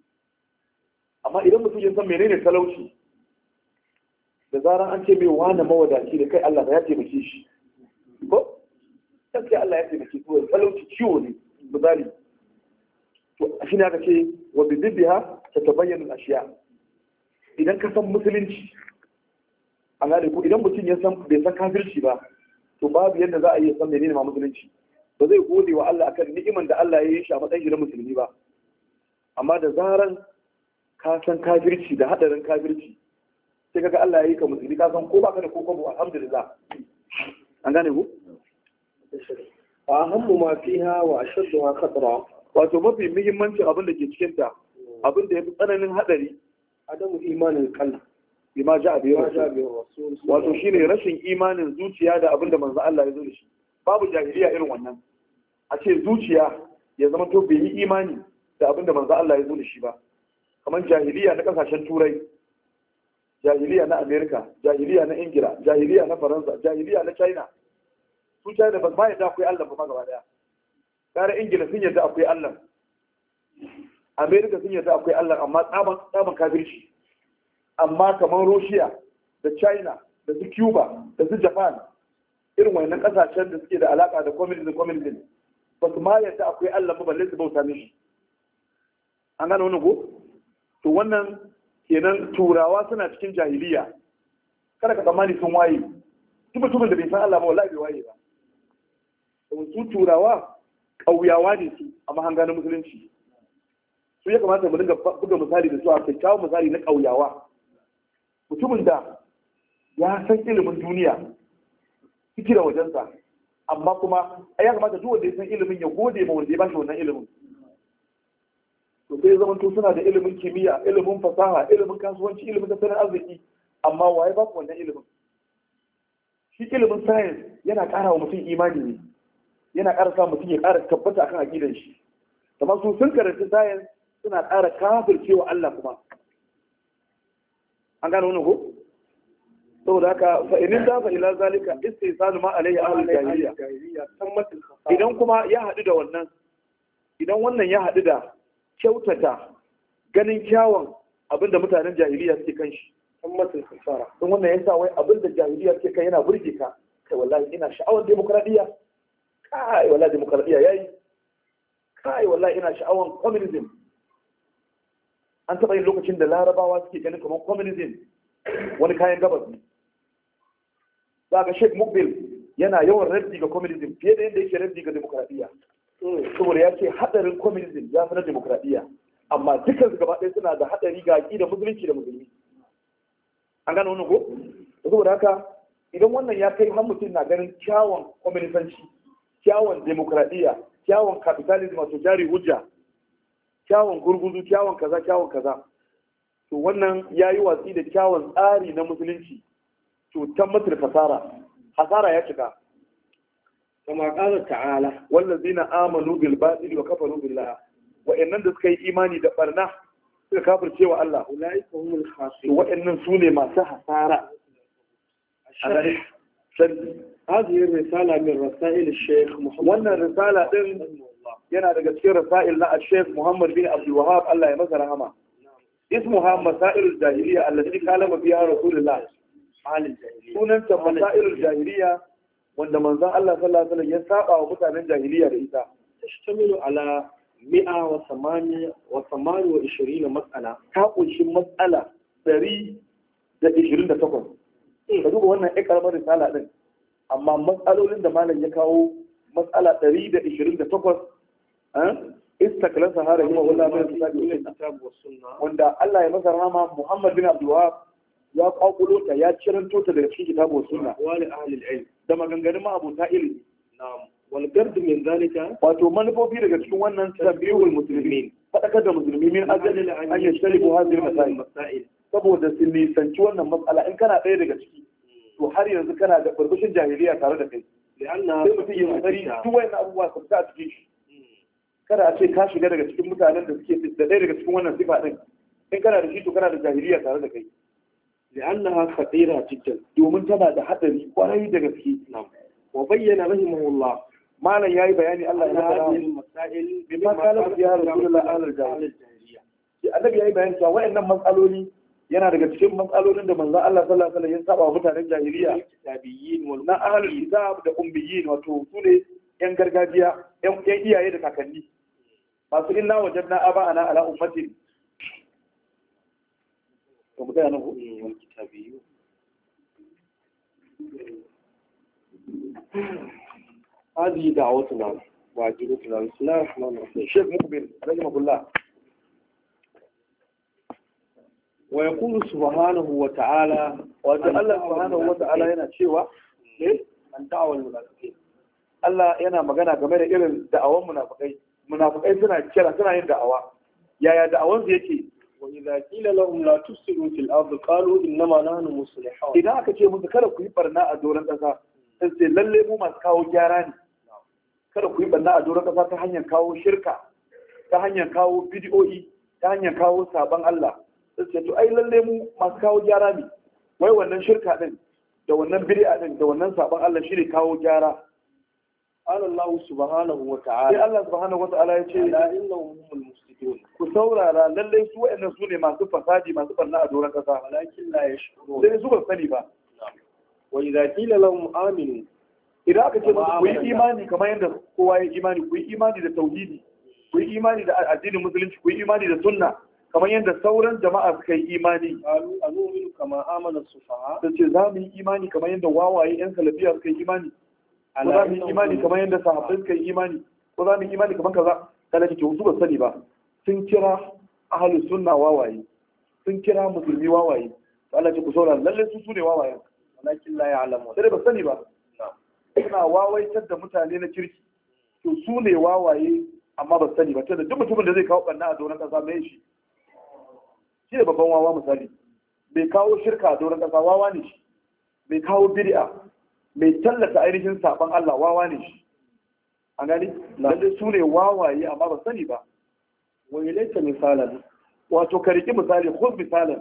amma idan mutum ya san menene talauci da zaran an ce mai wani mawadaci da kai Allah ya taimake shi ko gaskiya Allah ya taimake su talauci ciwo ne misali to shine aka ce wa bidibbiha tatabayyana al-ashiya idan ka san musulunci an gane ko idan mutum ya san bai san kafirci ba to babu yadda za a iya san menene ma musulunci ba zai gode wa Allah akan ni'iman da Allah ya yi shi a matsayin shi na musulmi ba amma da zaran ka san kafirci da hadarin kafirci sai kaga Allah ya yi ka musulmi ka san ko baka da kokobo alhamdulillah an gane ku wa ahammu ma fiha wa ashadduha khatra wato mafi muhimmancin abin da ke cikin ta abin da yafi tsananin hadari adamu imanin qalb bima ja'a bi rasul wato shine rashin imanin zuciya da abin da manzo Allah ya zo da shi babu jahiliya irin wannan a ce zuciya ya zama to bai yi imani da abin da manzo Allah ya zo da shi ba kamar jahiliya na kasashen turai jahiliya na Amerika, jahiliya na Ingila, jahiliya na Faransa, jahiliya na China. Su China ba ma yadda akwai Allah ba gaba daya. Kare Ingila sun yadda akwai Allah. Amerika sun yadda akwai Allah amma tsaban tsaban kafirci. Amma kamar Russia da China da su Cuba da su Japan irin wayannan kasashen da suke da alaka da communism communism ba su ma yadda akwai Allah ba balle su bauta mishi. An gane wannan ko? To wannan kenan turawa suna cikin jahiliya kada ka tsammani sun waye duk mutumin da bai san Allah ba wallahi bai waye ba su turawa ƙauyawa ne su a mahanga na musulunci su ya kamata mu dinga buga misali da su a kyakkyawan misali na ƙauyawa mutumin da ya san ilimin duniya ciki da wajensa amma kuma ya kamata duk wanda ya san ilimin ya gode ma wanda ya bashi wannan ilimin to sai zaman to suna da ilimin kimiyya ilimin fasaha ilimin kasuwanci ilimin tattalin arziki amma waye ba ku wannan ilimin shi ilimin science yana ƙara wa mutum imani ne yana ƙara sa mutum ya ƙara tabbata akan aqidar shi kamar su sun karanta science suna ƙara kafircewa Allah kuma an gano wannan ko saboda haka fa in da fa ila zalika istisanu ma alayhi ahlul jahiliya idan kuma ya haɗu da wannan idan wannan ya haɗu da kyautata ganin kyawun abinda mutanen jahiliya suke kan shi an masu kasara don wannan yasa wai abinda jahiliya suke kan yana burge ka kai wallahi ina sha'awar demokradiyya kai wallahi demokradiyya yayi kai wallahi ina sha'awar communism an taɓa yin lokacin da larabawa suke ganin kamar communism wani kayan gabas ne za ga Sheikh Mukbil yana yawan raddi ga communism fiye da yadda yake raddi ga demokradiyya saboda ya ce hadarin communism ya fi na demokradiyya amma dukkan su gaba ɗaya suna da hadari ga da musulunci da musulmi an gane wannan ko saboda haka idan wannan ya kai har mutum na ganin kyawun kwaminisanci kyawun demokradiyya kyawun capitalism wato jari hujja kyawun gurguzu kyawun kaza kyawun kaza to wannan ya yi watsi da kyawun tsari na musulunci to tabbatar fasara hasara ya cika kama ƙalar ta'ala wallazina amanu bil batil wa kafaru billah wa'annan da suka yi imani da barna suka kafirce wa Allah ulaika humul khasirun wa'annan sune masu hasara هذه الرسالة من رسائل الشيخ محمد وانا الرسالة دين ينا دقى رسائل لا الشيخ محمد بن عبد الوهاب الله يمسر هما اسمها مسائل الجاهلية التي كلم فيها رسول الله سننت مسائل الجاهلية wanda manzon Allah sallallahu alaihi wasallam ya saba wa mutanen jahiliya da ita tashtamilu ala mi'a wa samani wa samani wa ishirin mas'ala ta kunshi mas'ala ɗari da ishirin da takwas ka duba wannan ɗan karamar risala din amma matsalolin da malam ya kawo matsala ɗari da ishirin da takwas istaklan sahara yi wa wala mai kitabu wa sunna wanda Allah ya masa rahama Muhammad bin Abdul Wahab ya kwakulo ta ya ciranto ta daga cikin kitabu wa sunna wali ahli al-ilm da maganganun ma'abuta ilimi na'am wal gard min zalika wato manufofi daga cikin wannan tabi'ul muslimin fadakar da musulmi min ajali an yashtalibu hadhihi masail saboda su nisanci wannan matsala in kana ɗaya daga ciki to har yanzu kana da burbushin jahiliya tare da kai sai mutum ya kokari duk wayannan abubuwa su fita a cikin shi kada a ce ka shiga daga cikin mutanen da suke da ɗaya daga cikin wannan sifa din in kana da shi to kana da jahiliya tare da kai لأنها خطيرة جدا domin tana da hadari kwarai da gaske wa bayyana rahimahullah malan yayi bayani Allah ya fara masail bima qala ya rasulullah al-jahiliya annabi yayi bayani cewa wayannan matsaloli yana daga cikin matsalolin da manzon Allah sallallahu alaihi wasallam ya saba wa mutanen jahiliya tabiyin wal na ahlul kitab da ummiyin wato su ne yan gargajiya yan iyaye da kakanni masu inna wajadna aba'ana ala ummatin to mu ga nan ko wal kitabiyyu هذه دعوتنا واجبتنا بسم الله الرحمن الرحيم الشيخ مقبل رحمه الله ويقول سبحانه وتعالى وتعالى سبحانه وتعالى yana cewa ne an da'awar munafiqin Allah yana magana game da irin da'awan munafikai munafikai suna kira suna yin da'awa yaya da'awan su yake wa idza qila lahum la tufsidu fil ardi qalu innama nahnu muslihun idan aka ce musu kada ku yi barna a doron kasa sai ce lalle mu masu kawo gyara ne kada ku yi barna a doron kasa ta hanyar kawo shirka ta hanyar kawo bidiyoyi ta hanyar kawo sabon Allah sai to ai lalle mu masu kawo gyara ne wai wannan shirka din da wannan bid'a din da wannan sabon Allah shi ne kawo gyara Allah subhanahu wa sai ta'ala Allah subhanahu wata'ala ya ce la innahum humul mufsidun ku saurara lalle su wa'annan su ne masu fasadi masu barna a doron kasa walakin la yashkurun sai su ba sani ba wa idza qila lahum aminu idan aka ce musu ku yi imani kamar yadda kowa ya imani ku yi imani da tauhidi ku yi imani da addinin musulunci ku yi imani da sunna kamar yadda sauran jama'a suka yi imani qalu anu'minu kama amana sufaha sun ce za mu yi imani kamar yadda wawaye yan salafiya suka yi imani ko za mu yi imani kamar yadda sahabbai suka yi imani ko za mu yi imani kamar kaza kana ce su ba sani ba sun kira ahlus sunna wawaye sun kira musulmi wawaye Allah ce ku saurara lalle su su ne wawayen walakin la ya'lamun sai ba sani ba suna wawaitar da mutane na kirki to su ne wawaye amma ba sani ba tunda duk mutumin da zai kawo ɓanna a doron ƙasa mai shi shi ne babban wawa misali mai kawo shirka a doron ƙasa wawa ne shi mai kawo bid'a mai tallata ainihin saban Allah wawa ne shi an gani lalle su ne wawaye amma ba sani ba wa ilayka misalan wato ka riki misali khudh misalan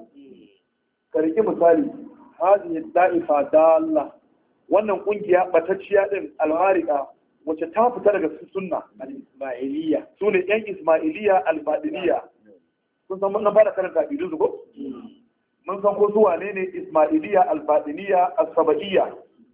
ka riki misali hadhihi da'ifa dalla wannan kungiya batacciya din almarika wacce ta fita daga sunna al-ismailiyya su ne yan ismailiyya al-fadiliya kun san mun fara karanta idin zugo mun san ko su wane ne ismailiyya al-fadiliya as-sabaiyya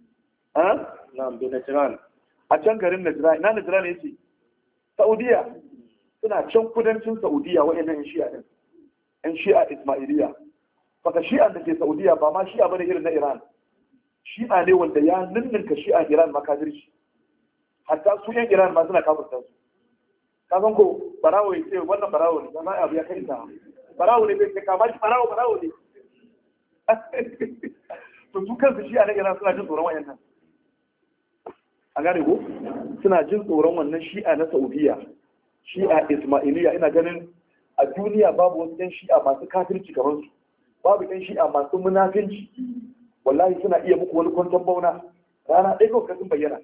ha na'am bi najran a can garin najran ina najran yace saudiya suna can kudancin saudiya wayannan yan shi'a din yan shi'a ismailiyya faka shi'an da ke saudiya ba ma shi'a bane irin na iran shi'a ne wanda ya ninninka shi'a iran makafirci hatta su yan iran ma suna kafirta su ka san ko barawo ya ce wannan barawo ne zama abu ya kai ta barawo ne bai kama shi barawo barawo ne to su kansu shi'a na iran suna jin tsoron wayannan a gane ko suna jin tsoron wannan shi'a na saudiya shi'a ismailiya ina ganin a duniya babu wasu yan shi'a masu kafirci kamar su babu yan shi'a masu munafinci wallahi suna iya muku wani kwanton bauna rana ɗaya kawai sun bayyana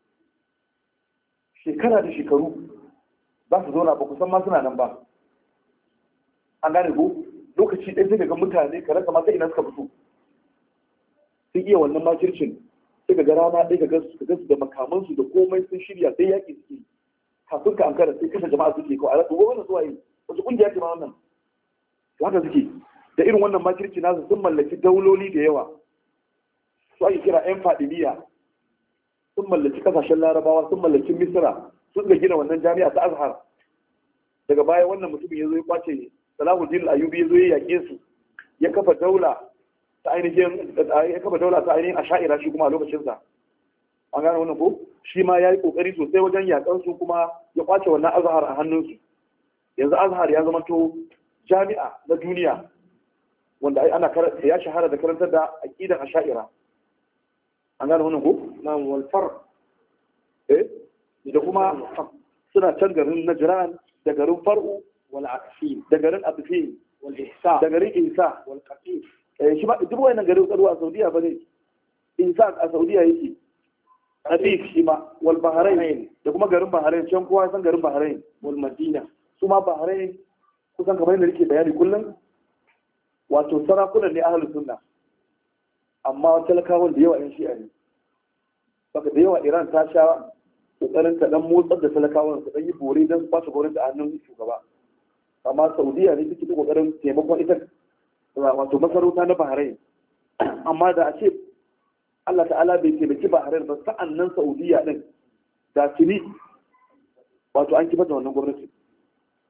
shekara da shekaru za su zauna ba kusan ma suna nan ba an gane ko lokaci ɗaya sai ga mutane ka rasa mata ina suka fito sun iya wannan makircin sai ga rana ɗaya ka ga su da makamansu da komai sun shirya sai yaƙi suke kafin ka ankara sai kashe jama'a suke kawai a rasa wannan zuwa yi wasu ƙungiya ce ma wannan haka suke da irin wannan makirci nasu sun mallaki dauloli da yawa su ake kira yan fadiliya sun mallaki kasashen larabawa sun mallaki misira sun ga gina wannan jami'a ta azhar daga baya wannan mutumin ya zo ya kwace salahuddin ayubi ya zo ya yaƙe su ya kafa daula ta ainihin ya kafa daula ta ainihin asha'ira shi kuma a lokacinsa an gane wannan ko shi ma ya yi ƙoƙari sosai wajen yaƙan su kuma ya kwace wannan azhar a hannunsu yanzu azhar ya zama to jami'a na duniya wanda ana ya shahara da karantar da aqidan asha'ira an gane wannan ko na'am wal far eh da kuma suna can garin Najran da garin Far'u wal Aqfi da garin Abfi wal Ihsa da garin Isa wal Qatif eh shi ba duk wayannan garin tsaro a Saudiya bane Isa a Saudiya yake Qatif shi ma wal Bahrain da kuma garin Bahrain can kowa san garin Bahrain wal Madina su ma Bahrain kusan kamar yadda nake bayani kullum wato sarakunan ne ahlus sunna amma talakawan da yawa yan shi'a ne baka da yawa Iran ta sha kokarin ta dan motsar da talakawan su dan yi bore dan su kwace gwamnati a hannun shugaba amma Saudiya ne take kokarin taimakon ita wato masarauta na Bahrain amma da a ce Allah ta'ala bai taimaki Bahrain ba sa'annan Saudiya din da tuni wato an kifa da wannan gwamnati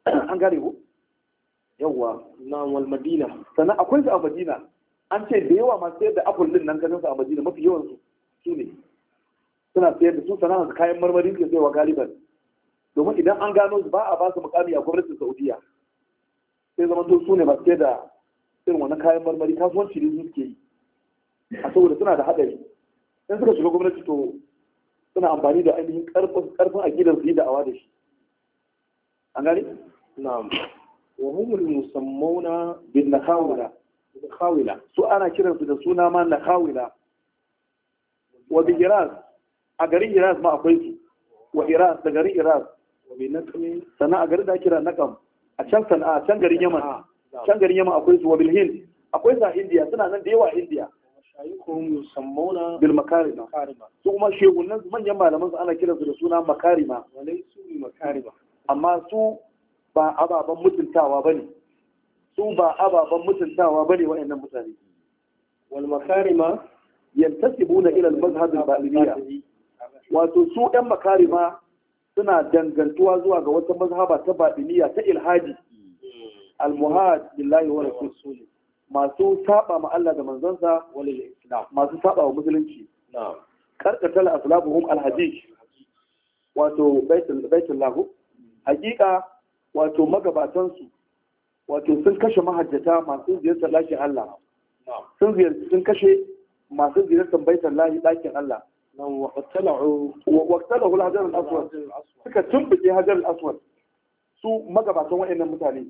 an gane ku yawwa na wal madina sannan akwai su a madina an ce da yawa masu sayar da apple din nan ganin su a madina mafi yawan su su ne suna sayar da su sana'ar kayan marmari ke sayarwa galiban domin idan an gano su ba a ba su mukami a gwamnatin saudiya sai zama to su ne masu sayar da irin wannan kayan marmari kasuwanci ne su suke yi a saboda suna da haɗari in suka shiga gwamnati to suna amfani da ainihin karfin aƙidar su yi da'awa da shi an gani? na'am wa humul musammuna bin nakawila nakawila su ana kiransu da suna ma nakawila wa bi iras a garin iras ma akwai su wa iras da garin iras wa bi nakmi sannan a garin da kira nakam a can sana'a can garin yaman can garin yaman akwai su wa bil hind akwai sa indiya suna nan da yawa a indiya shayikun yusammuna bil makarima makarima su kuma shegunan su manyan malaman su ana kiransu da suna makarima walai su bi makarima amma su ba ababen mutuntawa bane su ba ababen mutuntawa bane waɗannan mutane wal makarima yantasibuna ila al-mazhab al-batiniyya wato su ɗan makarima suna dangantuwa zuwa ga wata mazhaba ta batiniyya ta ilhadi al-muhad billahi wa rasulihi masu saba ma Allah da manzonsa walil islam masu saba wa musulunci na'am karkatal aslabuhum al-hadid wato baitul baitul lahu hakika wato magabatan su wato sun kashe mahajjata masu ziyartar lakin Allah sun ziyarci sun kashe masu ziyartar baitul lahi dakin Allah nan wa qatala'u wa qatalahu al-hajar al-aswad suka tumbuke hajar al-aswad su magabatan waɗannan mutane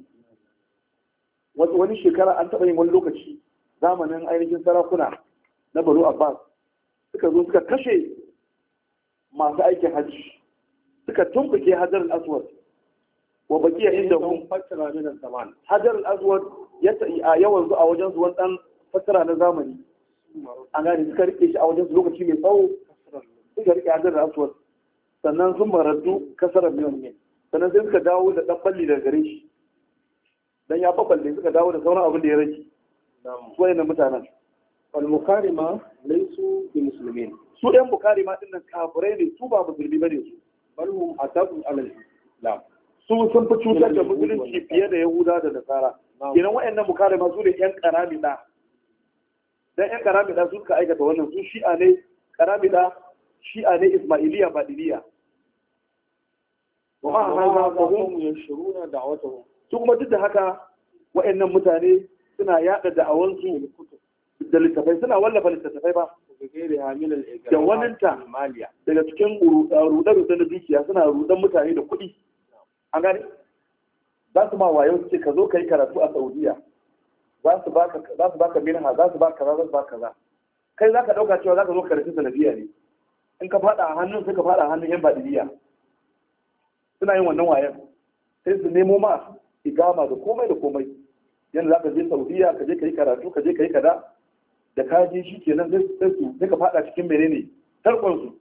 wani shekara an taɓa yin wani lokaci zamanin ainihin sarakuna na Banu Abbas suka zo suka kashe masu aikin hajji suka tumbuke hajar al-aswad wa baqiya inda hum fatara min zaman hajar al-aswad ya a yawan zu a wajen su wani dan fatara na zamani an gane suka rike shi a wajen su lokaci mai tsawo suka rike hajar al-aswad sannan sun maraddu kasar miliyan sannan sai suka dawo da dan balli daga gare shi dan ya baballe suka dawo da sauran abin da ya rage su wayannan mutanen wal mukarima laysu bi muslimin su ɗan mukarima din nan kafirai ne su ba musulmi bane su bal hum atabu ala al-islam su sun fi cutar da musulunci fiye da yahuda da nasara kenan wayannan mukarima su ne yan karamida dan yan karamida su suka aikata wannan su shi'a ne karamida shi'a ne ismailiya badiliya wa ma hadha fa hum yanshuruna da'watahum su kuma duk da haka wa'annan mutane suna yada da'awansu da littafai suna wallafa littattafai ba da waninta daga cikin ruɗe-ruɗe na dukiya suna ruɗan mutane da kuɗi an gane za su ma wayo su ce ka zo ka yi karatu a saudiya za su baka minha za su baka kaza za su baka kaza kai za ka ɗauka cewa za ka zo karatu salafiya ne in ka faɗa a hannun sai ka faɗa a hannun yan badiliya suna yin wannan wayan sai su nemo ma igama da komai da komai yanzu za ka je saudiya ka je ka yi karatu ka je ka yi kada da ka je shi kenan sai su sai ka fada cikin menene tarkon su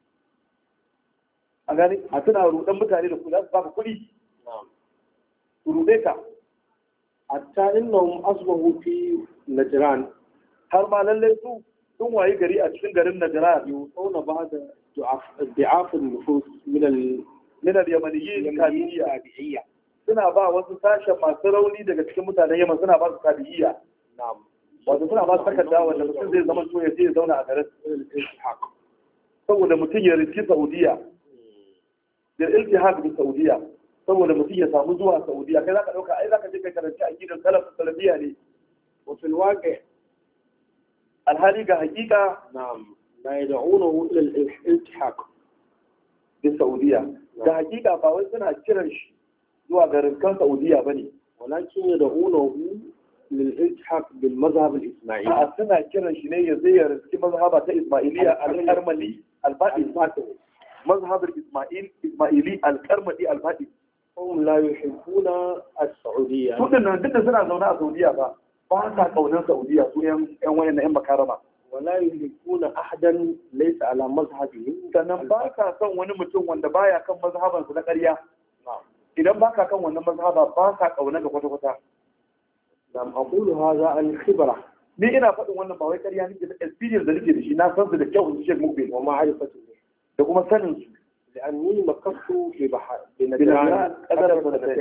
an gani a tana rudan mutane da kula su baka kuɗi su rude ka hatta innahum asbahu fi najran har ma lallai su sun wayi gari a cikin garin najran yusawna ba'da du'af an-nufus min al min al-yamaniyyin tabi'iyya suna ba wasu sashen masu rauni daga cikin mutanen Yaman suna ba su tabi'iyya. Wato suna ba su takarda wanda mutum zai zama so ya je ya zauna a garin. Saboda mutum ya riski Saudiya. Da iltihaq bi Saudiya. Saboda mutum ya samu zuwa Saudiya. Kai za ka ɗauka ai za ka je kai karanci a gidan salaf salafiya ne. Wa fil waqi' alhali ga hakika na'am la yad'unahu ila al-iltihaq bi Saudiya. Ga hakika ba wai suna kiran shi zuwa garin kan Saudiya bane walakin ya da'unahu lil iltihaq bil mazhab al ismaili a suna kiran shi ne ya zai ya riski mazhaba ta Ismailiya al-Karmali al-Badi mazhab al-Ismail Ismaili al-Karmali al-Badi hum la yuhibbuna as-Saudiyya su dinnan duk da suna zaune a Saudiya ba ba sa kaunar Saudiya su yan yan wayan yan makarama wala yuhibbuna ahadan laysa ala mazhabihim sannan ba sa son wani mutum wanda baya kan mazhabansu na ƙarya idan baka kan wannan mazhaba ba ka kauna ga kwata-kwata lam aqulu hadha an khibra ni ina faɗin wannan ba wai ƙarya nake da experience da nake da shi na san su da kyau in Sheikh Mukbil wa ma'rifatu da kuma sanin su لأني مكثت في بحر بنجران قدر سنتين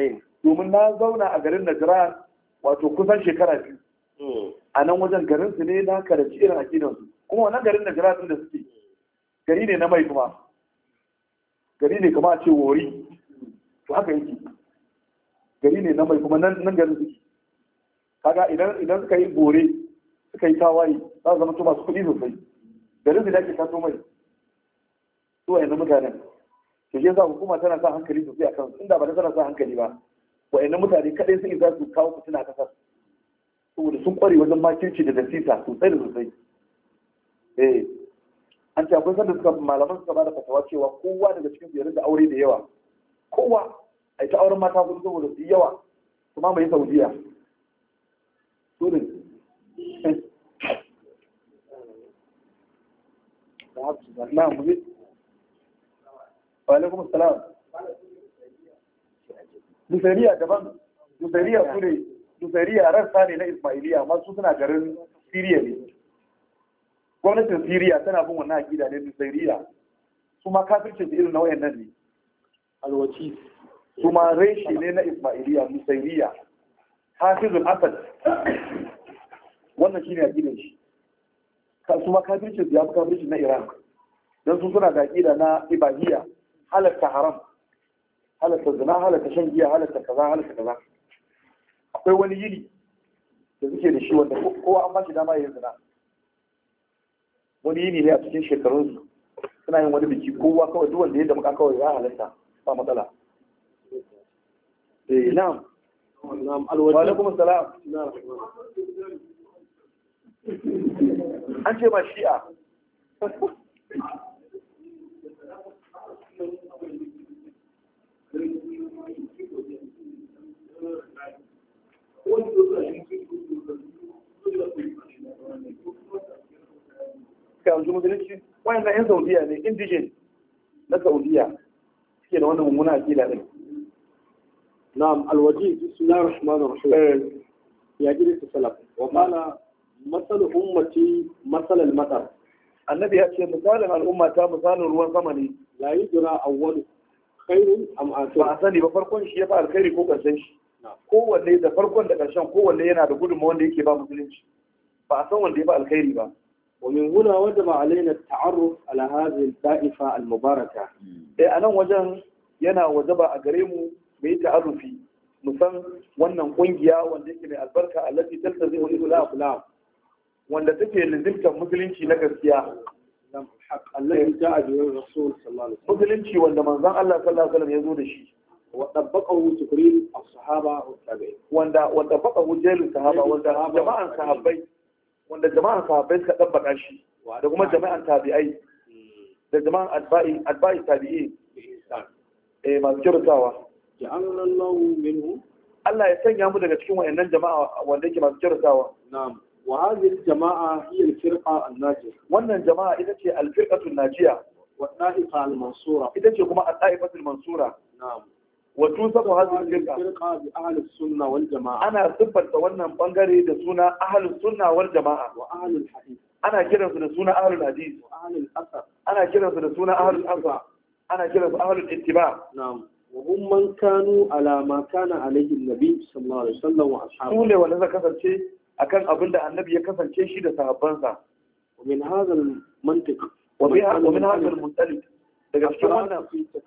domin na zauna a garin Najran wato kusan shekara biyu a nan wajen garin su ne na karanci irin aqidan su kuma wannan garin Najran din da suke gari ne na mai kuma gari ne kuma a ce wori to haka yake gari ne na mai kuma nan nan garin suke kaga idan idan suka yi bore suka yi tawaye za su zama to masu kuɗi sosai garin da ake kaso mai su wayannan mutanen to shi yasa hukuma tana sa hankali sosai akan su inda ba ta tana sa hankali ba wayannan mutane kadai sun za su kawo fitina a kasar saboda sun kware wajen makirci da dasisa sosai da sosai eh an ce akwai sanda suka malaman suka bada fatawa cewa kowa daga cikin su ya rinda aure da yawa kowa a ta auren mata kudu saboda su yi yawa kuma mai saudiya so ne na mu zai wa alaikum salam Nusairiya daban, Nusairiya su ne, Nusairiya rassa ne na Ismailiya, amma su suna garin Siriya ne. Gwamnatin Siriya tana bin wannan akida ne Nusairiya. Su ma kafircin su irin na wayan nan ne. Alwaci. Su ma reshe ne na Ismailiya, Nusairiya. Hafizul Asad. Wannan shi ne akidan shi. Su ma kafircin su ya fi kafircin na Iran. Don su suna da akida na Ibahiyya, halatta haram. halatta zina halatta shan giya halatta kaza halatta kaza akwai wani yini da suke da shi wanda kowa an ba shi dama yin zina wani yini ne a cikin shekarun su suna yin wani biki kowa kawai duk wanda ya da muka kawai ya halatta ba matsala eh na'am na'am alwajib wa alaikum assalam an ce ma shi'a yanzu musulunci wayan yan saudiya ne indigen na saudiya suke da wannan mummuna akida ne na'am alwaji bismillahir rahmanir rahim ya ji da salaf wa qala masal ummati masal al-matar annabi ya ce misalin al'umma ta misalin ruwan sama ne la yudra awwal khairun am akhir ba a sani ba farkon shi ya fa alkhairi ko karshen shi kowanne da farkon da karshen kowanne yana da gudunmawa wanda yake ba musulunci ba a san wanda ya fa alkhairi ba ومن هنا وجب علينا التعرف على هذه الطائفة المباركة. إيه أنا وجن ينا وجب أجريمه بتعرفي مثلا وأن قنجيا وأن من البركة التي تلتزم الإسلام لا وأن تكي لزمت مسلم شيء نكسيا. الحق الذي جاء به الرسول صلى الله عليه وسلم. مسلم شيء وأن من ذا الله صلى الله عليه وسلم يزود شيء. وطبقه تقرير الصحابة والتابعين. وأن وطبقه جيل الصحابة وأن جماعة الصحابين. wanda jama'an sahabbai suka tabbata shi da kuma jama'an tabi'ai da jama'an adba'i adba'i tabi'i eh masu kyautawa ja'alna Allahu minhu Allah ya sanya mu daga cikin wayannan jama'a wanda yake masu kyautawa na'am wa hadhihi al-jama'a hiya al-firqa an-najiyah wannan jama'a ita ce al-firqatu an-najiyah wa ta'ifa al-mansura ita ce kuma at-ta'ifatu al-mansura na'am وتوصف هذه الفرقة بأهل السنة والجماعة أنا صفت وانا بانغاري دسونا أهل السنة والجماعة وأهل الحديث أنا كده دسونا أهل الحديث وأهل الأثر أنا كده دسونا أهل الأثر أنا كده أهل الاتباع نعم وهم من كانوا على ما كان عليه النبي صلى الله عليه وسلم وأصحابه سولة ولا كسر شيء أكان أبدا النبي كسر شيء شيء ده صحابانسا ومن هذا المنطق ومن هذا المنطلق daga cikin wannan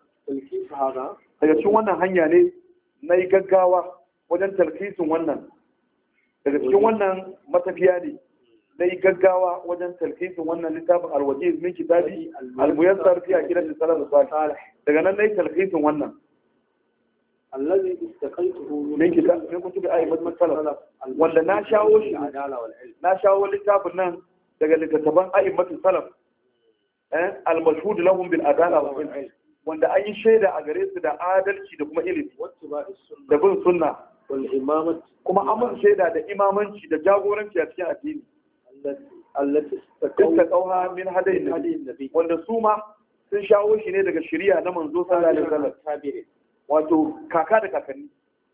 daga cikin wannan hanya ne na yi gaggawa wajen talkisin wannan daga cikin wannan matafiya ne na yi gaggawa wajen talkisin wannan littafin alwajiz min kitabi al-muyassar fi aqidati salaf salih daga nan nayi talkisin wannan allazi istaqaytuhu min kitab min kutubi ayyimat salaf wanda na shawo shi na shawo littafin nan daga littattafan ayyimat salaf al-mashhud lahum bil adala wal ilm wanda an yi shaida a gare su da adalci da kuma ilimi da bin sunna kuma an musu shaida da imamanci da jagoranci a cikin addini allati istaqawha min hadayin nabi wanda su ma sun shawo shi ne daga shari'a na manzo sallallahu alaihi wasallam wato kaka da kakanni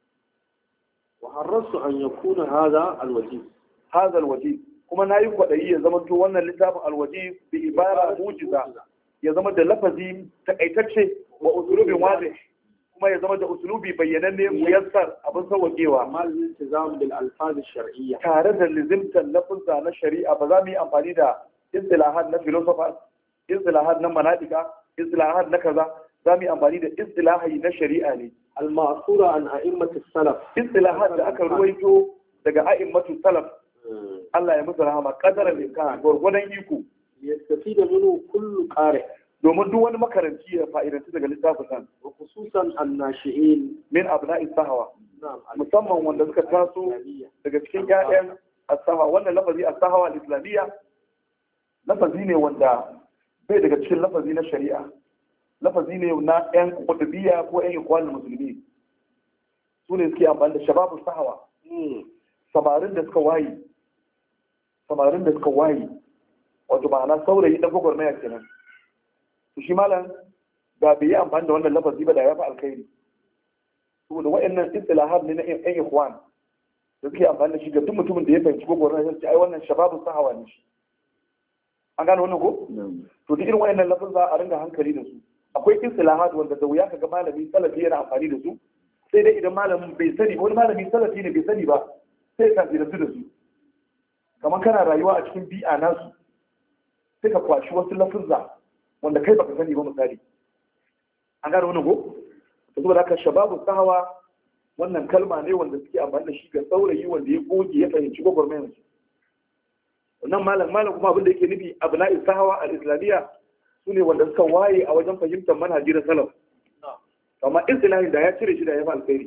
wa harasu an yakuna hadha alwajib hadha alwajib kuma nayi kwadayi ya zama to wannan littafin alwajib bi ibara mujiza ya zama da lafazi takaitacce wa usulubin wazih kuma ya zama da usulubi bayyananne muyassar abin sauwaƙewa mal iltizam bil alfaz shar'iyya tare da lizimtar lafuzza na shari'a. ba za mu yi amfani da istilahat na philosophers, istilahat na manadika, istilahat na kaza. za mu yi amfani da istilahi na shari'a ne. al-ma'sura an a'immatu salaf, istilahat da aka ruwaito daga a'immatu salaf Allah ya musu rahama qadaran imkan gurgudan iko yastafida minhu kullu qari, domin duk wani makaranci ya fa'idanci daga littafin nan, wa khususan an-nashi'in min abna'i sahawa, musamman wanda suka taso daga cikin ƴaƴan as-sahawa. wannan lafazi as-sahawa al-islamiyya lafazi ne wanda bai daga cikin lafazi na shari'a, lafazi ne na ƴan qutbiyya ko ƴan ikhwanul musulmi. su ne suke amfani da shababu sahawa, samarin da suka waye samarin da suka waye wato ma'ana saurayi dan gwagwarmaya kenan. to shi malam ba bai yi amfani da wannan lafazi ba da ya fi alkhairi, saboda wa'annan istilahat ne na ƴan ikhwan da suke amfani da shi ga duk mutumin da ya fahimci gwagwarmaya sai ai wannan shababu sahawa ne shi. an gane wannan ko? to duk irin wa'annan lafazza a ringa hankali da su. akwai istilahat wanda da wuya kaga malami salafi yana amfani da su, sai dai idan malamin bai sani ba. wani malami salafi ne bai sani ba sai ka tsira da su. kamar kana rayuwa a cikin bi'a nasu sai ka kwashi wasu lafuzza wanda kai baka sani ba misali. an gane wannan ko? saboda haka shababu sahawa wannan kalma ne wanda suke amfani da shi ga saurayi wanda ya goge ya fahimci gwagwarmayar su. wannan malam malam kuma abin da yake nufi abna'i sahawa al-islamiyya su ne wanda suka waye a wajen fahimtar manhaji na salaf. amma istilahin da ya cire shi da ya fi alkhairi.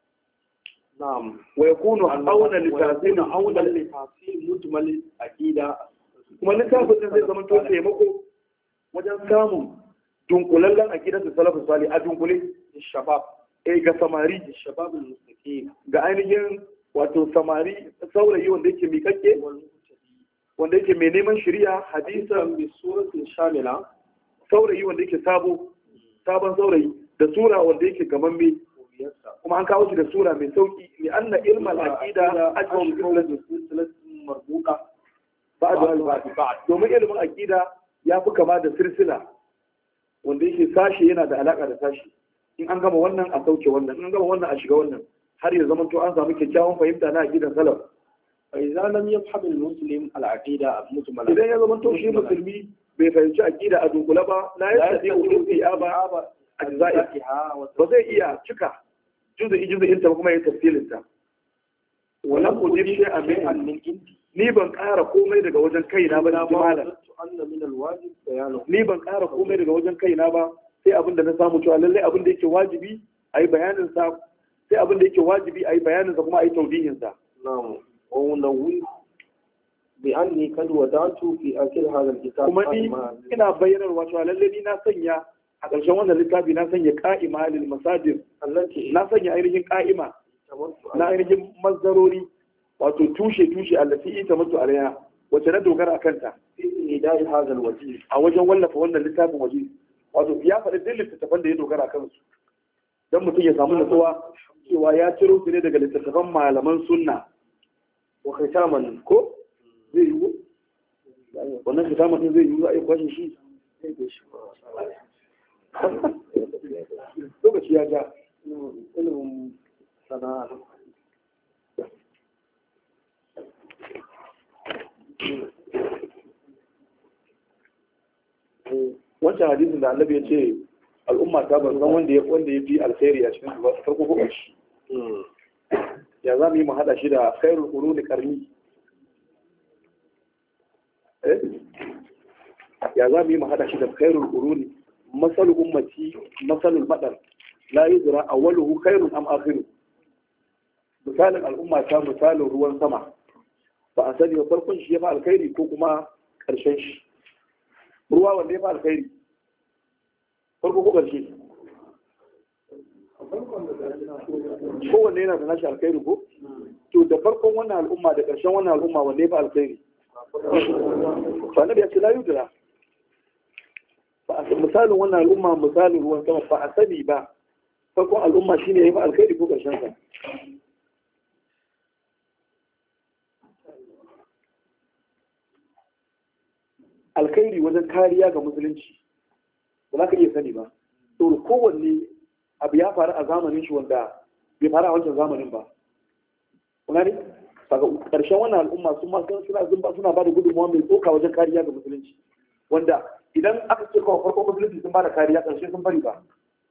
na'am wa yakunu auna li tahsin auna li tahsin mujmal aqida, kuma littafin da zai zama to taimako wajen samun dunkulallen aqidar salafus salih a dunkule shabab eh ga samari shabab al-mustaqim, ga ainihin wato samari saurayi wanda yake mikakke wanda yake mai neman shari'a hadisan bi suratin shamila, saurayi wanda yake sabo sabon saurayi da sura wanda yake gaman mai kuma an kawo shi da sura mai sauki li anna ilmal aqida ajwam silsilatin marbuqa ba'da al-ba'd, domin ilimin aqida ya fi kama da silsila wanda yake sashi yana da alaka da sashi. in an gama wannan a sauke wannan, in an gama wannan a shiga wannan, har ya zama to an samu kyakkyawan fahimta na aqidan salaf. fa idza lam yafham al-muslim al-aqida mujmala, idan ya zama to shi musulmi bai fahimci aqida a dunkula ba la yastati ulul aba ajza'iha, ba zai iya cika juzu'i juzu'in ta kuma ya tafsilin ta. wannan kujin shi a min indi, ni ban ƙara komai daga wajen kaina ba na malam, ni ban ƙara komai daga wajen kaina ba sai abin da na samu cewa lallai abin da yake wajibi a yi bayanin sa, sai abin da yake wajibi a yi bayanin sa kuma a yi taudihin sa. na'am wa unawwi bi anni kad wadatu fi akhir hadha al-kitab, kuma ni ina bayyanarwa cewa lallai ni na sanya a ƙarshen wannan littafi na sanya qa'ima lil masadir, na sanya ainihin qa'ima na ainihin mazdarori wato tushe tushe allati ita mutu alaiha wacce na dogara akan ta idai hadha al-wajib, a wajen wallafa wannan littafin waje. wato ya faɗi duk littattafan da ya dogara kan su dan mutum ya samu nutsuwa cewa ya ciro su ne daga littattafan malaman sunna. wa khitaman ko zai yi wannan khitaman din zai yi a yi kwashin shi lokaci ya ja ilimin sana'a. wancan hadisin da annabi ya ce al'umma ta ban san wanda ya wanda ya fi alkhairi a cikin ba su farko ko ƙarshe. ya za mu yi mu haɗa shi da khairul quruni qarni? eh ya za mu yi mu haɗa shi da khairul quruni masalul ummati masalul madar la yuzra awwaluhu khairun am akhiru. misalin al'umma ta misalin ruwan sama, ba a sani ba farkon shi ya fi alkhairi ko kuma ƙarshen shi. ruwa wanda ya fi alkhairi farko ko ƙarshe? kowanne yana da nashi alkhairi ko? to da farkon wannan al'umma da ƙarshen wannan al'umma wanda ya fi alkhairi? sannan ya ce la yudra, misalin wannan al'umma misalin ruwan sama ba a sani ba farkon al'umma shine ya fi alkhairi ko ƙarshen sa. alkhairi wajen kariya ga musulunci ba za ka iya sani ba, saboda kowanne abu ya faru a zamanin shi wanda bai faru a wancan zamanin ba kuna ne daga ƙarshen wannan al'umma sun ma suna suna suna ba da gudunmawa mai tsoka wajen kariya ga musulunci wanda idan aka ce kawai farko musulunci sun ba da kariya ƙarshe sun bari ba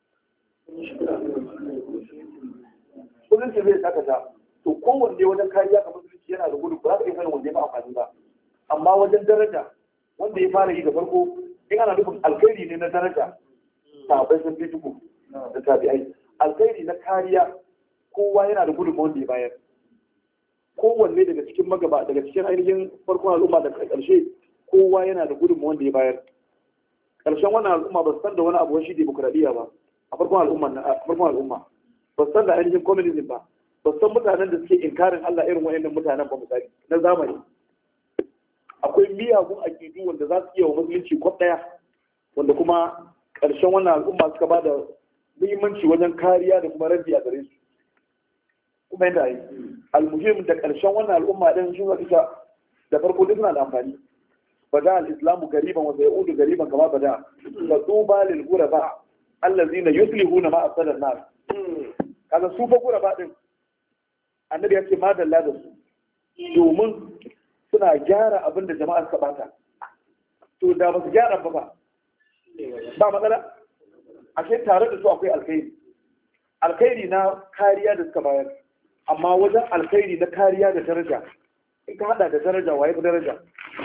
musulunci zai sakata to kowanne wajen kariya ga musulunci yana da gudu ba za ka iya sanin wanda ya ba amfani ba amma wajen daraja wanda ya fara yi da farko in ana nufin alkhairi ne na daraja sahabbai sun fi duku da tabi'ai alkhairi na kariya kowa yana da gudunmawa wanda ya bayar kowanne daga cikin magaba daga cikin ainihin farkon al'umma da ƙarshe kowa yana da gudunmawa wanda ya bayar ƙarshen wannan al'umma ba su san da wani abu shi demokradiyya ba a farkon al'umma a farkon al'umma ba su san da ainihin communism ba ba su san mutanen da suke inkarin Allah irin wayannan mutanen ba misali na zamani akwai miyagun akidu wanda za su iya wa musulunci kwaf ɗaya wanda kuma ƙarshen wannan al'umma suka ba da muhimmanci wajen kariya da kuma rabbi a gare su kuma yadda yi almuhim da ƙarshen wannan al'umma ɗin shi zaka da farko duk suna da amfani bada al-islamu gariban wa sayudu gariban kama bada fa tuba lil ghuraba allazina yuslihuna ma asala nas kaga su fa ghuraba din annabi ya ce madalla da su domin suna gyara abin da jama'a suka bata to da ba su gyara ba ba ba matsala ashe tare da su akwai alkhairi alkhairi na kariya da suka bayar amma wajen alkhairi na kariya da daraja in ka hada da daraja waye fi daraja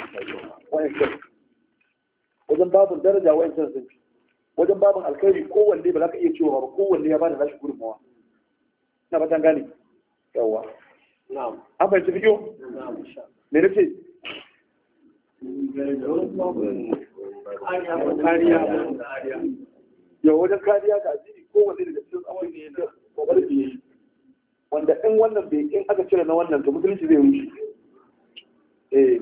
wajen babin daraja wayan can sun fi wajen babin alkhairi kowanne ba za ka iya cewa ba kowanne ya bada nashi gudunmawa na batan gane yawa an fahimci bidiyo me nufi yau wajen kariya ga addini kowanne daga cikin tsawon ne na kokarin da ya yi wanda in wannan bai in aka cire na wannan to musulunci zai rushe eh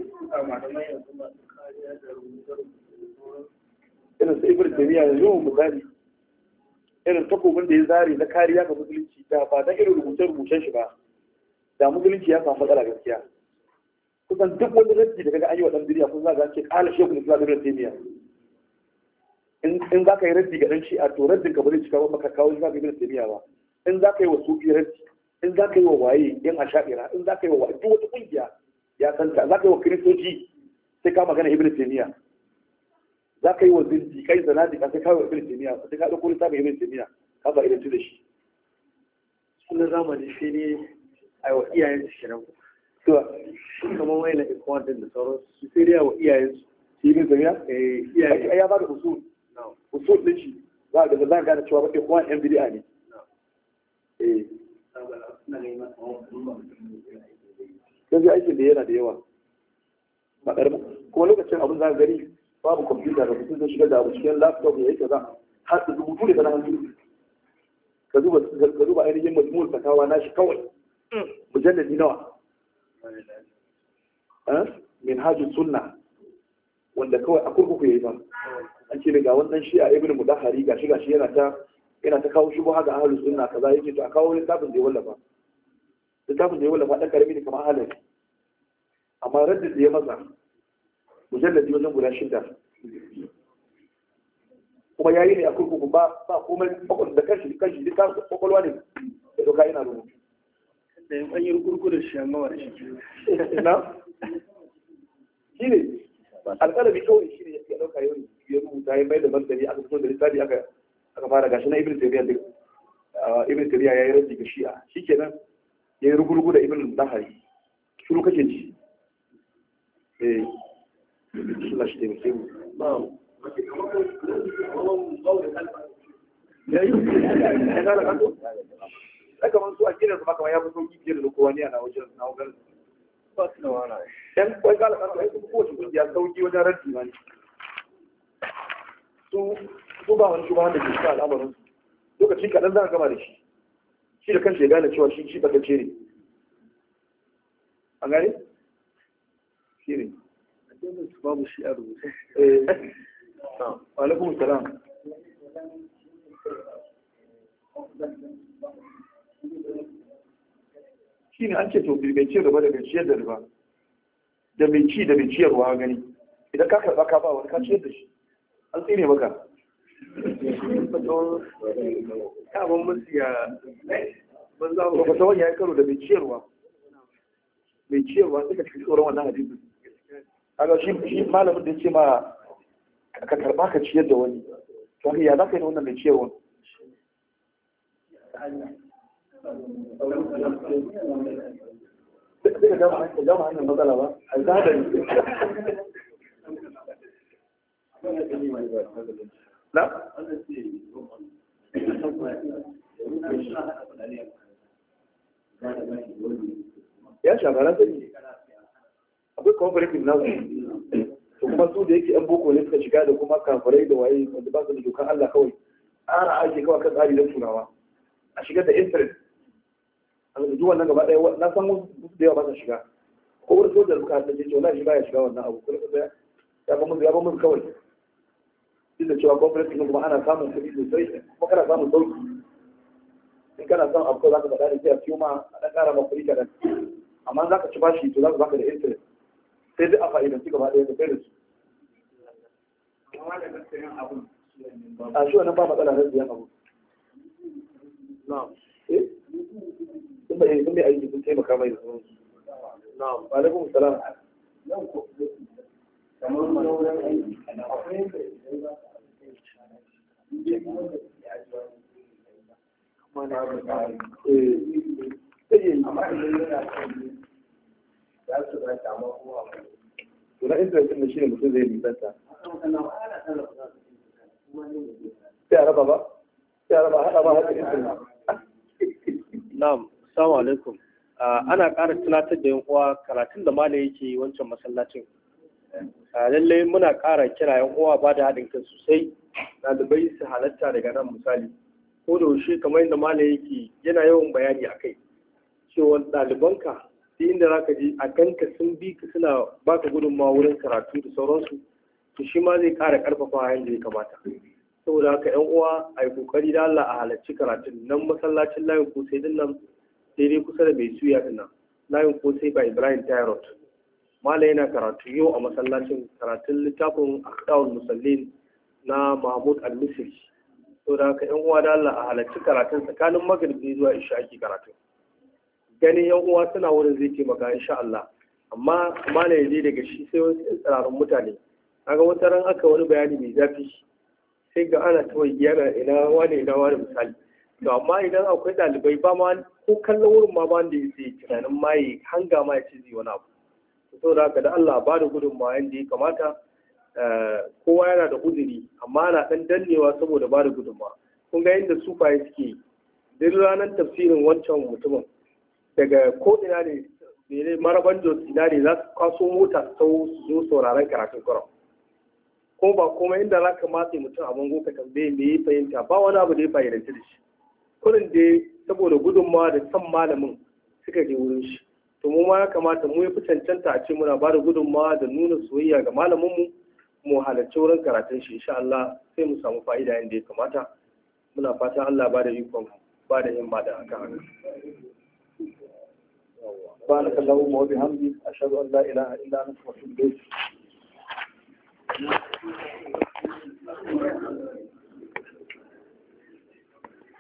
irin sai ibn taymiya yanzu mu misali irin takobin da ya zare na kariya ga musulunci da ba da irin rubuce rubucen shi ba da musulunci ya samu matsala gaskiya kusan duk wani raddi da kaga an yi wa dan biriya kun za ga ce kala shekul islam ibn taymiya in in za ka yi raddi ga dan shi a to raddin ka ba zai cika ba maka kawo islam ibn taymiya ba in za ka yi wa sufi raddi in za ka yi wa waye yan asha'ira in za ka yi wa duk wata kungiya ya santa za ka yi wa kiristoci sai ka magana ibn taymiya za ka yi wa zindiƙai zanadika sai ka yi wa ibn taymiya sai ka ɗauko littafin ibn taymiya ka ba irin da shi sunan zamani sai ne a wa iyayen su shirin to shi kamar wani na ikon din da sauran su sai dai wa iyayen su shi ibn taymiya eh iyaye ya ba da usul usul din shi za ka ga za ka gane cewa ba ikon yan bid'a ne eh sai aikin da yana da yawa ba ƙarfi kuma lokacin abin za ka gani babu kwamfuta da mutum zai shigar da abu cikin laptop ya yi kaza har da rubutu da na hannu ka duba ka duba ainihin majmu'ul fatawa na shi kawai mujalladi nawa min hajjus sunna wanda kawai a kurkuku yayi ba an ce ga wannan shi a ibnu mudahari ga shi gashi yana ta yana ta kawo shubha ga ahlus sunna kaza yake to a kawo littafin da ya wallafa littafin da ya wallafa dan karami ne kamar halal amma raddin da ya maza mujalladi wajen guda shida kuma yayi ne a kurkuku ba ba komai da kashi kashi duk kan kokolwa ne da doka yana rubutu da yan yi kurkuku da shi amma wani shi na shi ne alƙalami kawai shi ne ya ɗauka yau ya rubuta ya mai da martani aka fito da littafi aka aka fara gashi na ibn tabiya duk ibn tabiya yayi raddi ga shi'a shikenan ya yi rugurugu da ibn zahari shiru kake ji eh Allah shi taimake mu ya yi ya gara kanto ya kamar su a gidan su maka ya fi sauki fiye da kowa ne a na wajen na wajen ba su da wara yan kwai gala kanto ya kuma kowace kungiya sauki wajen raddi ma ne su su ba wani shugaban da ke suka al'amarin lokaci kaɗan za a gama da shi shi da kanshi ya gane cewa shi shi ɓatacce ne an gane? shi ne babu shi a rubuce eh alaikum salam shi ne an ce to mai ciyar da mai ciyar da riba da mai ci da mai ciyarwa gani idan ka karɓa ka ba wani ka ciyar da shi an tsine maka kaban musu ya ban za to mu fatawan ya yi karo da mai ciyarwa mai ciyarwa suka cikin tsoron wannan hadisin kaga shi shi malamin da ya ce ma ka karba ka ciyar da wani to haka ya za ka yi da wannan mai ciyarwa sai ka gama ka gama hanyar matsala ba a zadari na ya shagara sani akwai kwamfaritin nasu to kuma su da yake yan boko ne suka shiga da kuma kafirai da waye wanda ba su da dokan Allah kawai tsara ake kawai kan tsari don turawa a shigar da interest a da duk wannan gaba ɗaya na san wasu da yawa ba su shiga ko wani sojar suka haɗa ce wala shi ba ya shiga wannan abu kuma ya ya ba musu ya ba musu kawai duk da cewa kwamfaritin kuma ana samun kuɗi sosai kuma kana samun sauki in kana son abu za ka faɗa da sai a siyo ma a ɗan ƙara ma kuɗi kaɗan amma za ka ci bashi to za ka baka da interest sai duk a fa'idanci gaba ɗaya da kai da su a shi wannan ba matsala na siyan abu na'am eh sun bai sun bai aiki sun taimaka mai da sauransu na'am wa alaikum salam to na interest din shi ne mutum zai nisanta sai a raba ba sai a raba haɗa ba haka internet na'am assalamu alaikum ana ƙara tunatar da yan uwa karatun da malai yake wancan masallacin lallai muna ƙara kira yan uwa ba da haɗin kai sosai ɗalibai su halatta daga nan misali ko da yaushe kamar yadda malai yake yana yawan bayani a kai cewa ɗalibanka sai inda za ka je a ganka sun bi ka suna baka gudunmawa wurin karatu da sauransu to shi ma zai ƙara ƙarfafa yadda ya kamata saboda haka yan uwa a yi ƙoƙari da Allah a halarci karatun nan masallacin layin kosai din nan daidai kusa da mai suya din nan layin kosai ba Ibrahim Tyrot malai yana karatu yau a masallacin karatun littafin Akhdawul Musallin na Mahmud Al-Misri saboda haka yan uwa da Allah a halarci karatun tsakanin magribi zuwa isha ake karatu ganin yan uwa suna wurin zai taimaka insha Allah amma amma ne yaje daga shi sai wasu tsararrun mutane kaga wata ran aka wani bayani mai zafi sai ga ana ta yana ina wani ina wani misali to amma idan akwai dalibai ba ma ko kallon wurin ma ba da yake tunanin ma yi hanga ma ya ce zai wani abu saboda haka da Allah ba da gudunmawa yanda ya kamata kowa yana da uzuri amma ana dan dannewa saboda ba da gudunmawa kun ga yadda sufaye suke duk ranar tafsirin wancan mutumin daga ko ina ne maraban jos ina ne za su kwaso mota su zo sauraron karatun kuran ko ba komai inda za ka matse mutum a bango ka tambaye me ya fahimta ba wani abu da ya fahimta da shi kurin da saboda gudunmawa da san malamin suka je wurin shi to mu ma ya kamata mu ya fi cancanta a ce muna ba da gudunmawa da nuna soyayya ga malaminmu mu halarci wurin karatun shi insha Allah sai mu samu fa'ida yadda ya kamata muna fatan Allah ba da ikon ba da himma da haka haka سبحانك اللهم وبحمدك أشهد أن لا إله إلا أنت أستغفرك